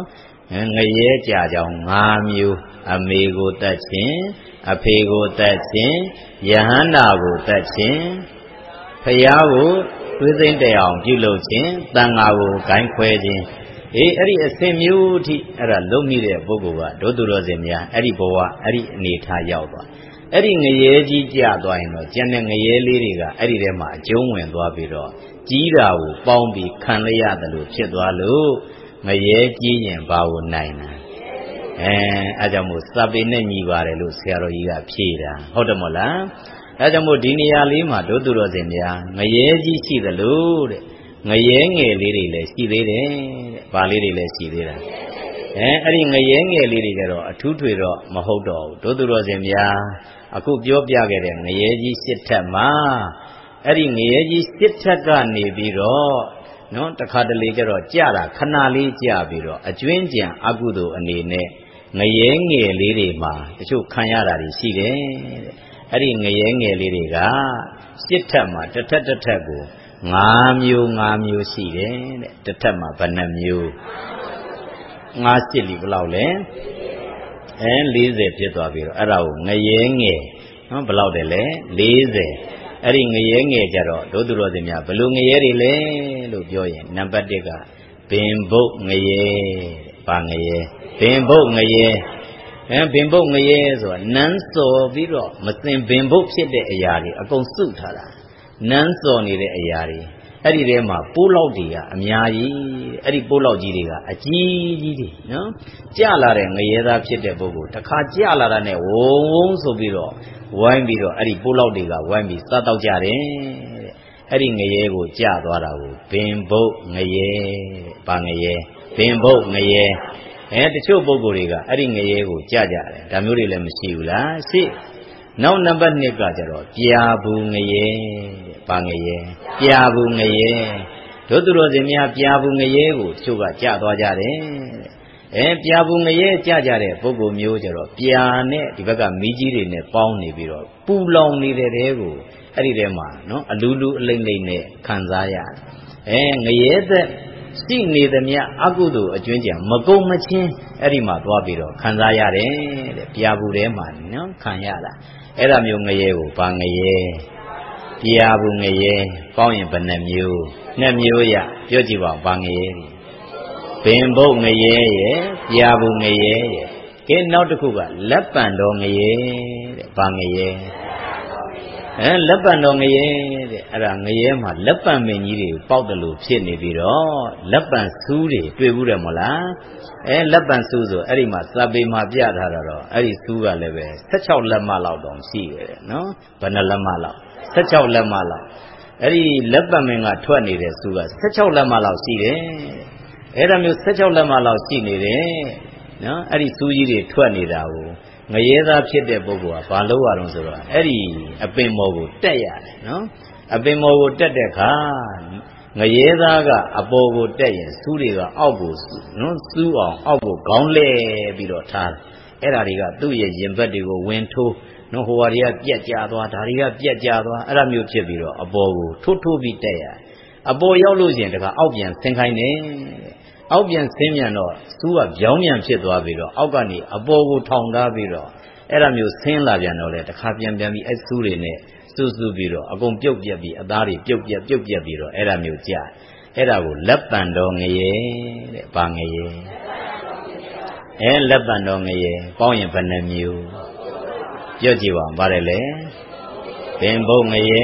ငရဲကြကြောင်း5မျိုးအမေကိုတတ်ခြင်းအဖေကိုတတ်ခြင်းယဟန္တာကိုတတ်ခြင်းဖယားကိုသွေးသိမ့်တဲ့အောင်ပြုလုပ်ခြင်းတန်ဃာကိုဂိုင်းခွဲခြင်းအဲ့ဒီအစဉ်မျိုးအထိအဲ့ဒါလုံးမိတဲ့ပုဂ္ဂိုလ်ကဒုသူတော်စင်များအဲ့ဒီဘဝအဲ့ဒီအနေထားရောက်သွားအဲ့ဒီငရဲကြီးကြသွားရင်တော့ကျန်တဲ့ငရဲလေးတွေကအဲ့ဒီထဲမှာအကျုံးဝင်သွားပြီးတော့ကြီးတာကိုပေါင်းပြီးခံရရတယ်လို့ဖြစ်သွားလို့ငရဲကြီးရင်ဘာကိုနိုင်တာအဲ့ကြောင့်မို့စာပေနဲ့ညီပါတယ်လို့ဆရာတော်ကြီးကဖြေတာဟုတ်တယ်မို့လားအဲကြောင့်မို့ဒီနေရာလေးမှာဒုသူတော်စင်များငရဲကြီးရှိသလို့တဲ့ငရဲငယ်လေးတွေလည်းရှိသေးတယ်တဲ့ဘာလေးတွေလည်းရှိသေးတာအဲ့ဒီငရဲငယ်လေးတွေကြတော့အထူးထွေတော့မဟုတ်တော့ဘူးဒုသူတော်စင်များအခုပြောပြခဲ့တဲ့ငရဲကြီးစစ်ထက်မှာအဲ့ဒီငရဲကြီးစစ်ထက်ကနေပြီးတော့နော်တခါတလေကျတော့ကြာတာခဏလေးကြာပြီးတော့အကျွင်းကြံအကုသိုလ်အနေနဲ့ငရဲငယ်လေးတွေမှာတချို့ခံရတာတွေရှိတယ်တဲ့အဲ့ဒီငရဲငယ်လေးတွေကစစ်ထက်မှာတစ်ထက်တစ်ထက်ကို5မျိုးရှိတယ်တဲ့တစ်ထက်မှာဘယ်နှမျိုး5စစ်လီဘယ်လောက်လဲ40ဖြစ်သွားပြီတော့အဲ့ဒါကိုငရဲငယ်နော်ဘယ်လောက်တယ်လဲ40အဲ့ဒီငရဲငယ်ကြတော့ဒုသူတော်စင်များဘယ်လိုငရဲတွေလဲလို့ပြောရင်နံပါတ်1ကဘင်ဘုတ်ငရဲဘာငရဲဘင်ဘုတ်ငရဲဘင်ဘုတ်ငရဲဆိုတာနန်းစော်ပြီးတော့မစင်ဘင်ဘုတ်ဖြစ်တဲ့အရာတွေအကုန်စုထားတာနန်းစော်နေတဲ့အရာတွေအဲ့ဒီထဲမှာပိုးလောက်တွေကအများကြီးအဲ့ဒီပိုးလောက်ကြီးတွေကအကြီးကြီးတွေနော်ကြလာတဲ့ငရဲသားဖြစ်တဲ့ပုဂ္ဂိုလ်တစ်ခါကြလာတာနဲ့ဝုန်းဆိုပြီးတော့ဝိုင်းပြီးတော့အဲ့ဒီပိုးလောက်တွေကဝိုင်းပြီးစားတော့ကြတယ်အဲ့ဒီငရဲကိုကြသွားတာကိုဘင်ဘုတ်ငရဲဘာငရဲဘင်ဘုတ်ငရဲတချို့ပုဂ္ဂိုလ်တွေကအဲ့ဒီငရဲကိုကြကြတယ်ဒါမျိုးတွေလည်းမရှိဘူးလားရှိနောက်နံပါတ်2ကကျတော့ပြာဘူးငရဲဘာငရဲပြာဘူးငရဲဒုသူတော်စင်များပြာဘူးငရဲကိုတချို့ကကြသွားကြတယ်ပြာဘူးငရဲကြကြတဲ့ပုဂ္ဂိုလ်မျိုးကျတော့ပြာနဲ့ဒီဘက်ကမီးကြီးတွေနဲ့ပေါင်းနေပြီးတော့ပူလောင်နေတဲ့တဲကိုအဲ့ဒီထဲမှာနော်အလူလူအလိမ့်လိမ့်နဲ့ခံစားရတယ်ငရဲသက်ရှိနေသမျှအကုသိုလ်အကျွင်းကြံမကုံမချင်းအဲ့ဒီမှာသွားပြီးတော့ခံစားရတယ်တဲ့ပြာဘူးထဲမှာနော်ခံရတာအဲ့ဒါမျိုးငရဲကိုဘာငရဲပြာဘူးငရဲပေါင်းရင်ဘယ်နှမျိုး2မျိုးရပြောကြည့်ပါဦးဘာငရဲဘင်ဘုတ်ငရဲရဲ့ပြာဘူးငရဲရဲ့ကဲနောက်တစ်ခုကလက်ပံတော်ငရဲတဲ့ဘာငရဲလက်ပံတော်ငရဲတဲ့အဲ့ဒါငရဲမှာလက်ပံမင်းကြီးတွေပေါက်တယ်လို့ဖြစ်နေပြီးတော့လက်ပံဆူးတွေတွေ့ဘူးတယ်မဟုတ်လားလက်ပံဆူးဆိုအဲ့ဒီမှာစာပေမှာပြထားတာတော့အဲ့ဒီဆူးကလည်းပဲ16လက်မလောက်တောင်ရှိတယ်နော်ဘယ်နှလက်မလောက်16လက်မလောက်အဲ့ဒီလက်ပံမင်းကထွက်နေတဲ့ဆူးက16လက်မလောက်ရှိတယ်အဲ့ဒါမျိုး16လက်မလောက်ရှိနေတယ်နော်အဲ့ဒီဆူးကြီးတွေထွက်နေတာကိုငရဲသားဖြစ်တဲ့ပုဂ္ဂိုလ်ကဘာလုပ်ရအောင်ဆိုတော့အဲ့ဒီအပင်မော်ကိုတက်ရတယ်နော်အပင်မော်ကိုတက်တဲ့အခါငရဲသားကအပေါ်ကိုတက်ရင်ဆူးတွေကအောက်ကိုနော်စူးအောင်အောက်ကိုခေါင်းလဲပြီးတော့ထားတယ်အဲ့ဒါတွေကသူ့ရဲ့ရင်ဘတ်တွေကိုဝင်ထိုးနော်ဟိုဟာတွေကပြက်ကြသွားဒါတွေကပြက်ကြသွားအဲ့ဒါမျိုးဖြစ်ပြီးတော့အပေါ်ကိုထိုးပြီးတက်ရအပေါ်ရောက်လို့ရှိရင်တခါအောက်ပြန်ဆင်းခိုင်းတယ်အောက်ပြန်ဆင်းပြန်တော့စူးကပြောင်းပြန်ဖြစ်သွားပြီးတော့အောက်ကနေအပေါ်ကိုထောင်ထားပြီးတော့အဲ့ဒါမျိုးဆင်းလာပြန်တော့လေတခါပြန်ပြီးအဲ့စူးတွေနဲ့စူးပြီးတော့အကုန်ပြုတ်ပြက်ပြီးအသားတွေပြုတ်ပြက်ပြီးတော့အဲ့ဒါမျိုးကြာအဲ့ဒါကိုလက်ပံတော်ငရဲတဲ့ဘာငရဲလက်ပံတော်ငရဲပေါင်းရင်ဘယ်နှမျိုးပြောကြည့်ပါဦးပါတယ်လေဘင်ဘုတ်ငရဲ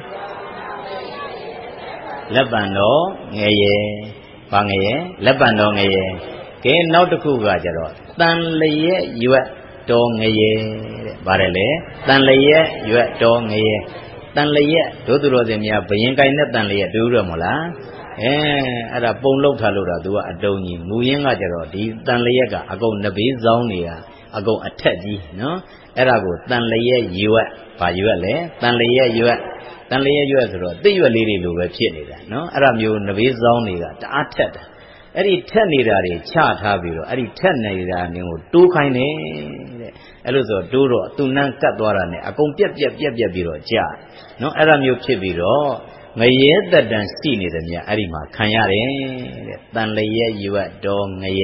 လက်ပံတော်ငရဲဘာငရဲလက်ပံတော်ငရဲကဲနောက်တစ်ခုကကြတော့တန်လျက်ရွက်တော်ငရဲတဲ့ပါတယ်လေတန်လျက်ရွက်တော်ငရဲတန်လျက်ဒုသူတော်စင်များဘယင်ကိုင်နဲ့တန်လျက်တူးရမလားအဲ့ဒါပုံလောက်ထားလို့တာသူကအတုံးကြီးမူရင်းကကြတော့ဒီတန်လျက်ကအကုန်နဘေးစောင်းနေရအကုန်အထက်ကြီးနော်အဲ့ဒါကိုတန်လျက်ရွက်ဘာရွက်လဲတန်လျက်ရွက်တန်လျက်ရွက်ဆိုတော့တိရွက်လေးတွေလိုပဲဖြစ်နေတာနော်အဲ့ဒါမျိုးနဘေးစောင်းနေတာတအားထက်တာအဲ့ဒီထက်နေတာတွေချထားပြီးတော့အဲ့ဒီထက်နေတာမျိုးကိုတိုးခိုင်းတယ်တဲ့အဲ့လိုဆိုတိုးတော့သူနန်းကတ်သွားတာနဲ့အကုန်ပြက်ပြီးတော့ကြာနော်အဲ့ဒါမျိုးဖြစ်ပြီးတော့ငရဲတက်တန်ရှိနေတယ်မြတ်အဲ့ဒီမှာခံရတယ်တဲ့တန်လျက်ရွက်တော်ငရဲ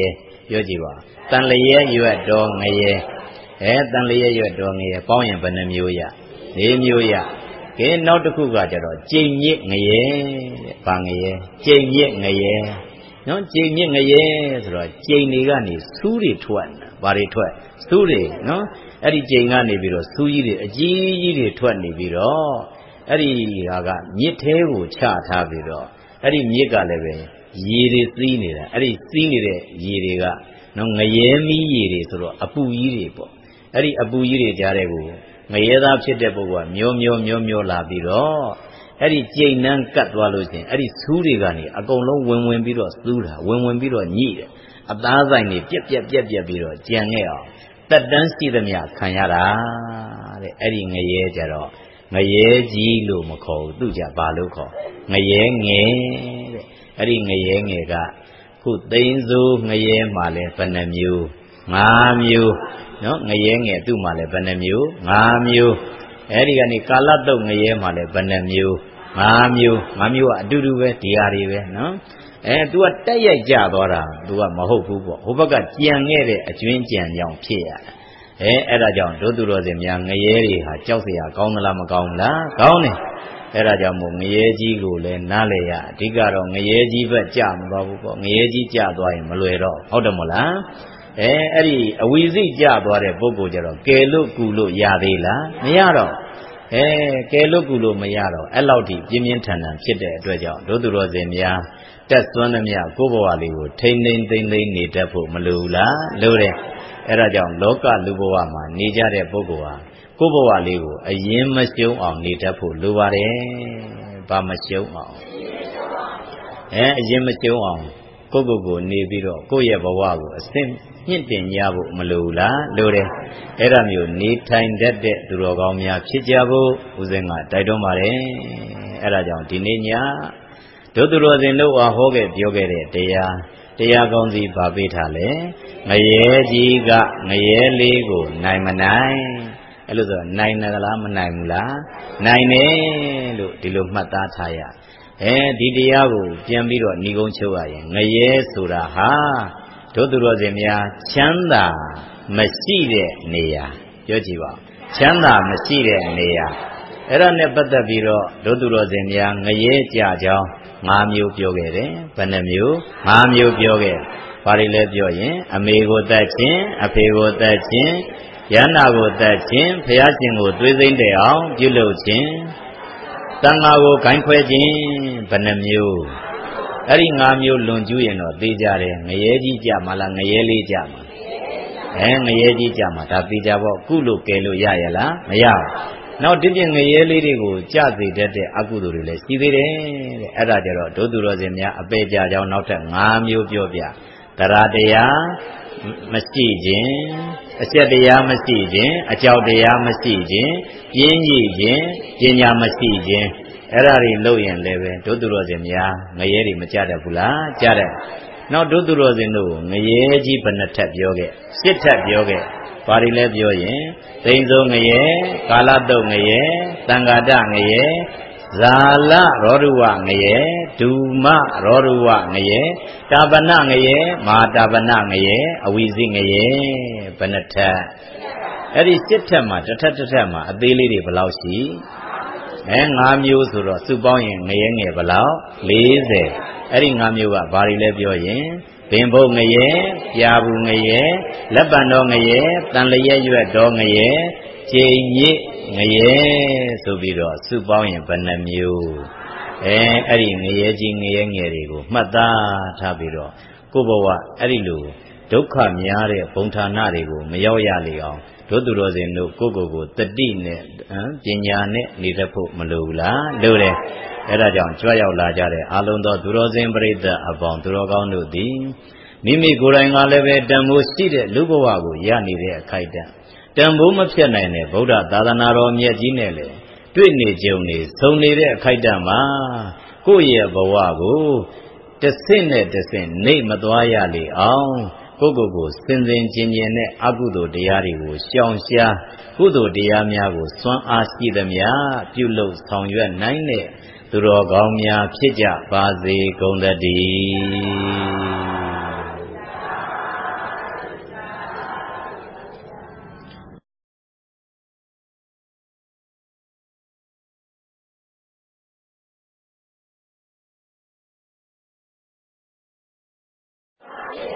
ပြောကြည့်ပါတန်လျက်ရွက်တော်ငရဲတန်လျက်ရွက်တော်ငရဲပေါင်းရင်ဘယ်နှမျိုးရ၄မျိုးရကဲနောက်တစ်ခုကကြတော့ကျိန်မြစ်ငရဲတဲ့ဘာငရဲကျိန်မြစ်ငရဲနော်ကျိန်မြစ်ငရဲဆိုတော့ကျိန်တွေကနေစူးတွေထွက်ဘာတွေထွက်စူးတွေနော်အဲ့ဒီကျိန်ကနေပြီးတော့စူးကြီးတွေအကြီးကြီးတွေထွက်နေပြီးတော့အဲ့ဒီဟာကမြစ်သေးကိုချထားပြီးတော့အဲ့ဒီမြစ်ကလည်းပဲရေတွေစီးနေတာအဲ့ဒီစီးနေတဲ့ရေတွေကနော်ငရဲမီးရေတွေဆိုတော့အပူကြီးတွေပေါ့အဲ့ဒီအပူကြီးတွေကြားတဲ့ကိုငရဲသားဖြစ်တဲ့ပုဂ္ဂိုလ်ကမျောမျောလာပြီးတော့အဲ့ဒီကျိန်နှန်းကတ်သွားလို့ရှိရင်အဲ့ဒီစူးတွေကနေအကုန်လုံးဝင်ပြီးတော့စူးတာဝင်ပြီးတော့ညှိတယ်အသားဆိုင်တွေပြက်ပြီးတော့ကြံခဲ့အောင်တက်တန်းရှိသမျှခံရတာတဲ့အဲ့ဒီငရဲကြတော့ငရဲကြီးလို့မခေါ်ဘူးသူကြဘာလို့ခေါ်ငရဲငယ်တဲ့အဲ့ဒီငရဲငယ်ကခုသိန်းစိုးငရဲမှလည်းဘယ်နှမျိုး၅မျိုးနော်ငရဲငယ်သူ့မှလည်းဘယ်နှမျိုး၅မျိုးအဲ့ဒီကနေကာလတုတ်ငရဲမှလည်းဘယ်နှမျိုး၅မျိုးကအတူတူပဲဒီဟာတွေပဲနော်သူကတက်ရိုက်ကြသွားတာသူကမဟုတ်ဘူးပေါ့ဟိုဘက်ကကြံခဲ့တဲ့အကျွင်းကြံကြောင်ဖြစ်ရတာအဲ့ဒါကြောင့်ဒုသူတော်စင်များငရဲတွေဟာကြောက်เสียကောင်းသလားမကောင်းဘူးလားကောင်းတယ်အဲ့ဒါကြောင့်မို့ငရဲကြီးကိုလည်းနားလေရအဓိကတော့ငရဲကြီးဘက်ကြမသွားဘူးပေါ့ငရဲကြီးကြသွားရင်မလွယ်တော့ဟုတ်တယ်မို့လားအဲ့ဒီအဝီစိကြသွားတဲ့ပုဂ္ဂိုလ်ကြတော့ကဲလို့ကူလို့ရသေးလားမရတော့ကဲလို့ကူလို့မရတော့အဲ့လောက်ထိပြင်းပြင်းထန်ထန်ဖြစ်တဲ့အတွက်ကြောင့်ဒုသူတော်စင်များတက်သွန်းသမျှကိုယ့်ဘဝလေးကိုထိမ့်သိမ့်နေတတ်ဖို့မလိုဘူးလားလိုတယ်အဲ့ဒါကြောင့်လောကလူဘဝမှာနေကြတဲ့ပုဂ္ဂိုလ်ဟာကိုယ့်ဘဝလေးကိုအရင်မရှုံးအောင်နေတတ်ဖို့လိုပါတယ်။ဘာမရှုံးအောင်အရင်မရှုံးအောင်ကိုယ့်နေပြီးတော့ကိုယ့်ရဲ့ဘဝကိုအစဉ်မြင့်တင်ကြဖို့မလိုဘူးလားလိုတယ်။အဲ့ဒါမျိုးနေထိုင်တတ်တဲ့သူတော်ကောင်းများဖြစ်ကြဖို့ဦးဇင်းကတိုက်တွန်းပါတယ်။အဲ့ဒါကြောင့်ဒီနေ့ညဒုသူတော်စင်တို့ဟောခဲ့ပြောခဲ့တဲ့တရားကောင်းစီပါပေးထားလေငရဲကြီးကငရဲလေးကိုနိုင်မနိုင်အဲ့လိုဆိုနိုင်တယ်လားမနိုင်ဘူးလားနိုင်တယ်လို့ဒီလိုမှတ်သားထားရဒီတရားကိုပြန်ပြီးတော့ဏိကုံးချုပ်ရရင်ငရဲဆိုတာဟာဒုသူတော်စင်များချမ်းသာမရှိတဲ့နေရာပြောကြည့်ပါချမ်းသာမရှိတဲ့နေရာအဲ့ဒါနဲ့ပတ်သက်ပြီးတော့ဒုသူတော်စင်များငရဲကြကြောင်း၅မျိုးပြောခဲ့တယ်ဘယ်နှမျိုး၅မျိုးပြောခဲ့ဘာတွေလဲပြောရင်အမေကိုတတ်ခြင်းအဖေကိုတတ်ခြင်းယန္နာကိုတတ်ခြင်းဘုရားရှင်ကိုသွေးသိမ့်တဲ့အောင်ပြုလုပ်ခြင်းတန်ဃာကိုဂိုင်းခွဲခြင်းဘယ်နှမျိုးအဲ့ဒီ၅မျိုးလွန်ကျူးရင်တော့သိကြတယ်ငရဲကြီးကြမှာလားငရဲလေးကြမှာငရဲကြီးကြမှာဒါသိကြပေါ့ကုလို့ကဲလို့ရရလားမရဘူးနောက်ဒီပြင်ငရဲလေးတွေကိုကြစေတတ်တဲ့အကုသိုလ်တွေလည်းရှိသေးတယ်တဲ့အဲ့ဒါကြတော့ဒုသူတော်စင်များအပေကြကြောင်းနောက်ထပ်၅မျိုးပြောပြတရားတရားမရှိခြင်းအဆက်တရားမရှိခြင်းအကြောက်တရားမရှိခြင်းပြင်းကြီးခြင်းပညာမရှိခြင်းအဲ့ဒါတွေလုပ်ရင်လည်းပဲဒုသူတော်စင်များငရဲတွေမကြတတ်ဘူးလားကြတယ်နောက်ဒုသူတော်စင်တို့ငရဲကြီးဘယ်နှထပ်ပြောခဲ့၈ထပ်ပြောခဲ့ဘာတွေလဲပြောရင်သိန်းစိုးငရဲကာလတုတ်ငရဲသံဃာတငရဲဇာလရောဓုဝငရဲဒူမရောဓုဝငရဲတာပနငရဲမဟာတာပနငရဲအဝိဇိငရဲဘယ်နှထပ်အဲ့ဒီ၈ထပ်မှာတစ်ထပ်မှာအသေးလေးတွေဘယ်လောက်ရှိ၅မျိုးဆိုတော့စုပေါင်းရင်ငရဲငယ်ဘယ်လောက်40အဲ့ဒီ၅မျိုးကဘာတွေလဲပြောရင်ပင်ဘုတ်ငရဲပြာဘူးငရဲလက်ပံတော်ငရဲတန်လျက်ရွက်တော်ငရဲကျိန်ညစ်ငရဲဆိုပြီးတော့စုပေါင်းရင်ဘယ်နှမျိုးအဲ့ဒီငရဲကြီးငရဲငယ်တွေကိုမှတ်သားထားပြီးတော့ကိုယ့်ဘဝအဲ့ဒီလိုဒုက္ခများတဲ့ဘုံဌာနတွေကိုမရောက်ရလေအောင်ဒုသူတော်စင်တို့ကိုတတိနဲ့ပညာနဲ့နေတတ်ဖို့မလိုဘူးလားလိုတယ်အဲ့ဒါကြောင့်ကြွရောက်လာကြတဲ့အာလုံးသောသူတော်စင်ပရိသတ်အပေါင်းသူတော်ကောင်းတို့သည်မိမိကိုယ်တိုင်ကလည်းပဲတန်ဖိုးရှိတဲ့လူဘဝကိုရနေတဲ့အခိုက်အတန့်တန်ဖိုးမဖြစ်နိုင်တဲ့ဗုဒ္ဓသာသနာတော်မြတ်ကြီးနဲ့လေတွေ့နေကြုံနေဆုံနေတဲ့အခိုက်အတန့်မှာကိုယ့်ရဲ့ဘဝကိုတစ်ဆင့်နဲ့တစ်ဆင့်နှိပ်မသွားရလေအောင်ကိုစင်စင်ကျင်ကျင်နဲ့အကုသိုလ်တရားတွေကိုရှောင်ရှားကုသိုလ်တရားများကိုစွမ်းအားရှိသမျှပြုလုပ်ဆောင်ရွက်နိုင်တဲ့သူတော်ကောင်းများဖြစ်ကြပါစေကုန်သတည်း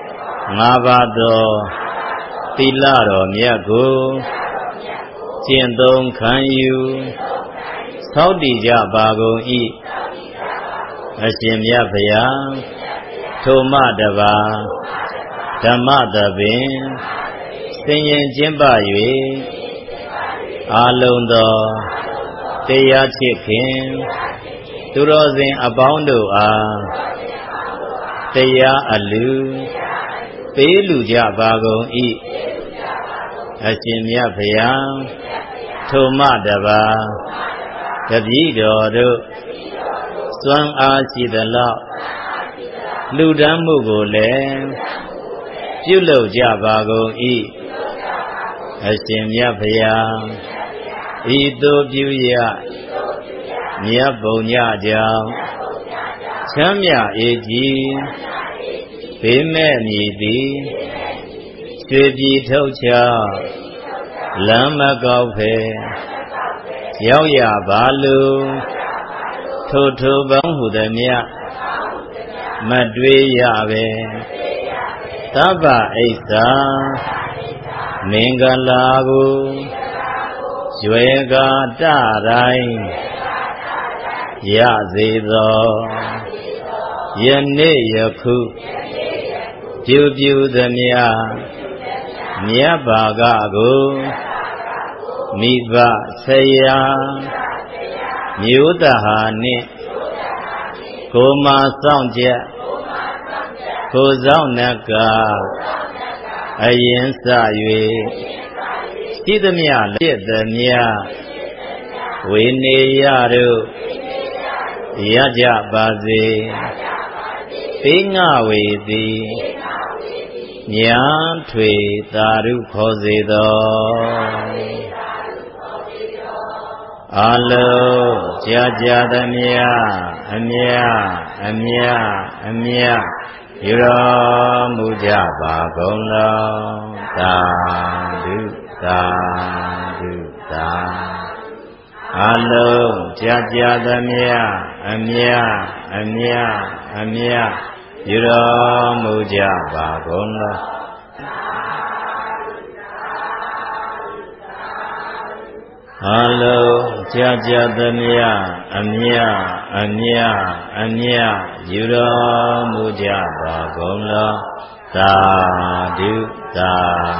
ငါးပါးသောသီလတော်မြတ်ကိုကျင့်သုံးခံယူသောက်တည်ကြပါကုန်၏အရှင်မြတ်ဗျာထိုမှတပါဓမ္မသဘင်သင်ရင်ကျင့်ပ၍အာလုံးသောတရားချစ်ခင်သူတော်စင်အပေါင်းတို့အားတရားအလူပေးလူကြပါကုန်၏အရှင်မြတ်ဗျာထိုမှတပါတပည့်တော်တို့စွမ်းအားရှိသလောက်လူဒန်းမှုကိုလည်းပြုလုပ်ကြပါကုန်၏အရှင်မြတ်ဗျာဤသို့ပြုရမြတ်ဘုံညကြောင့်ချမ်းမြအေကြီးဘေးမဲ့မြည်သည်ရွှေပြည်ထုတ်ချလမ်းမကောက်ဖဲရောက်ရပါလိုထိုပေါင်းဟုသည်မြတ်မတွေးရပဲသဗ္ဗအိစ္ဆာမင်္ဂလာကိုရွယ်ကာတတိုင်းရစေသောယနေ့ယခုပြုသမျှမြတ်ဘာကကိုမိဘဆရာမျိုးတဟာနှင့်ကိုမဆောင်ချက်ကိုဆောင်နကအရင်စ၍ရှိသမျှလက်သမျှဝေနေရတို့ရကြပါစေသိငှဝေသည်ညာထွေသာရုခေါ်စေသောအလုံးကြာသမျှအမြယူတော်မူကြပါကုန်လောသာဓုသာဓုသာအလုံးကြာသမျှအမြယူတော်မူကြပါကုန်လောအလုံးကြာသမျှအမြယူတော်မူကြပါကုန်လောသာဓုသာ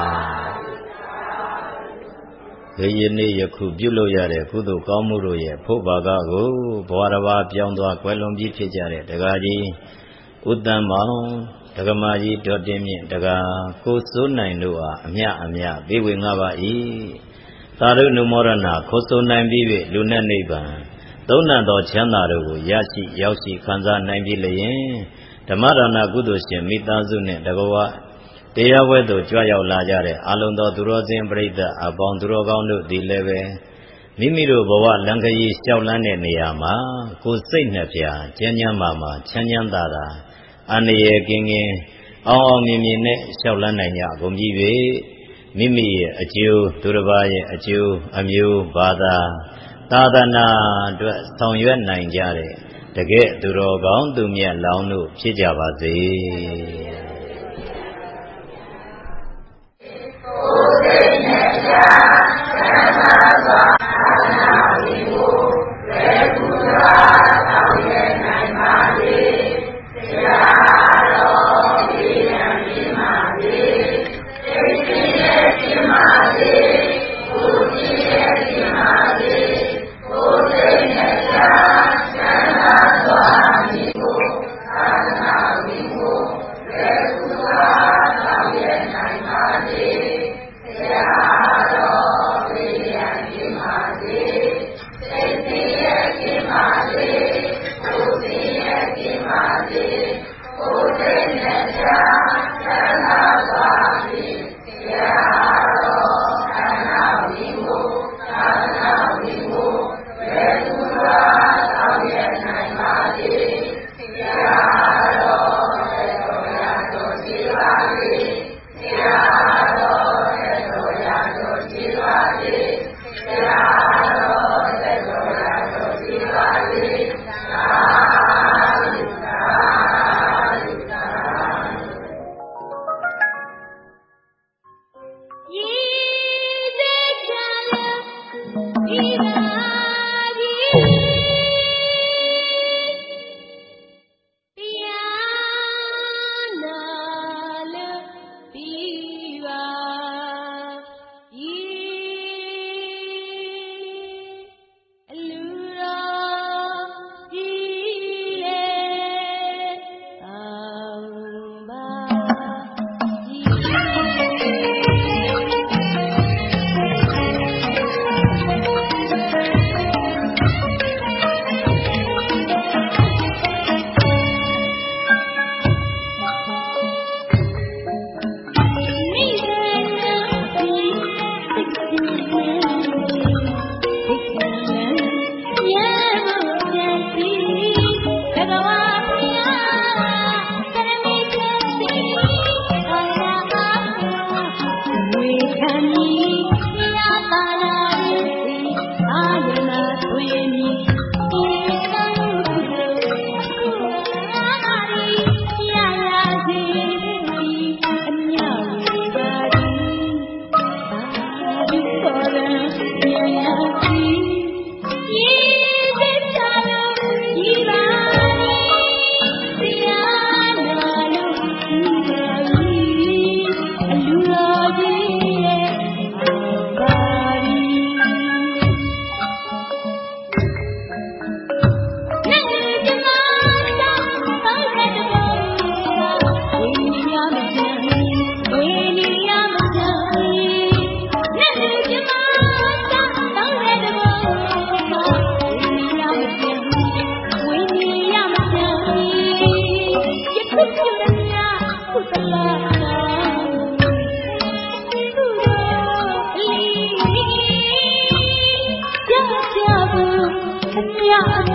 ဒီယနေ့ယခုပြုလုပ်ရတဲ့ကုသိုလ်ကောင်းမှုတို့ရဲ့ဖို့ဘာကကိုဘဝတစ်ပါးပြောင်းသွားကွယ်လွန်ပြီးဖြစ်ကြတဲ့ဒကာကြီးဥတ္တမောင်ဒကမာကြီးဒေါ်တင်မြင့်ဒကာကိုစိုးနိုင်တို့အားအမြပေးဝေငှပါ၏သာဓုနုမောရဏခိုးဆိုနိုင်ပြီး၍လူနဲ့နိဗ္ဗာန်သုံးနံသောချမ်းသာတို့ကိုရောက်ရှိခံစားနိုင်ပြီလျင်ဓမ္မဒါနကုသိုလ်ရှင်မိသားစုနှင့်တကဝတရားဝဲသို့ကြွရောက်လာကြတဲ့အာလုံသောသူတော်စင်ပရိသတ်အပေါင်းသူတော်ကောင်းတို့သည်လည်းပဲမိမိတို့ဘဝလံခရီးလျှောက်လန်းတဲ့နေရာမှာကိုယ်စိတ်နှပြကျမ်းမာချမ်းသာတာအန္တရာယ်ကင်းအောင်မြင်နဲ့လျှောက်လန်းနိုင်ကြကုန်ပြီ၍မိမိရဲ့အကျိုးသူတစ်ပါးရဲ့အကျိုးအမျိုးဘာသာသာသနာအတွက်ဆောင်ရွက်နိုင်ကြတဲ့တကယ်သူတော်ကောင်းသူမြတ်လောင်းတို့ဖြစ်ကြပါစေ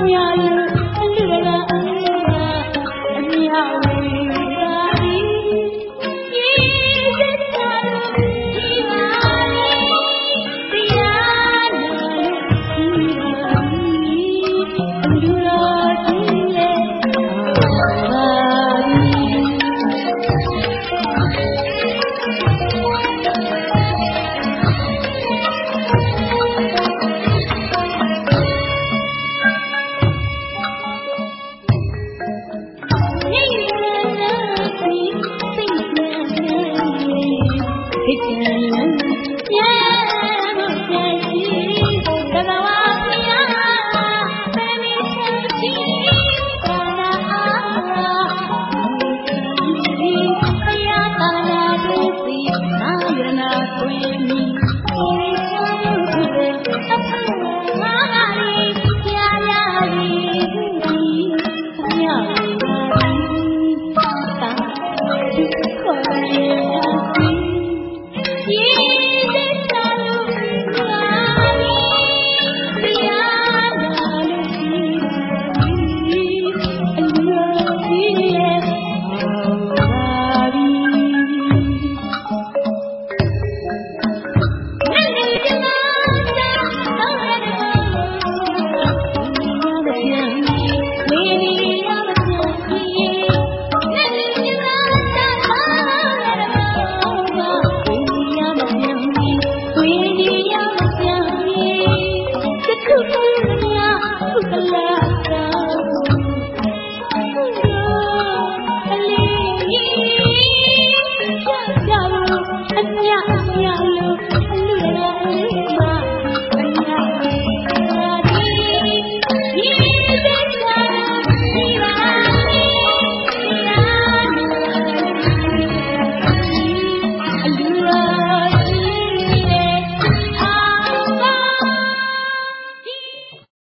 Yeah.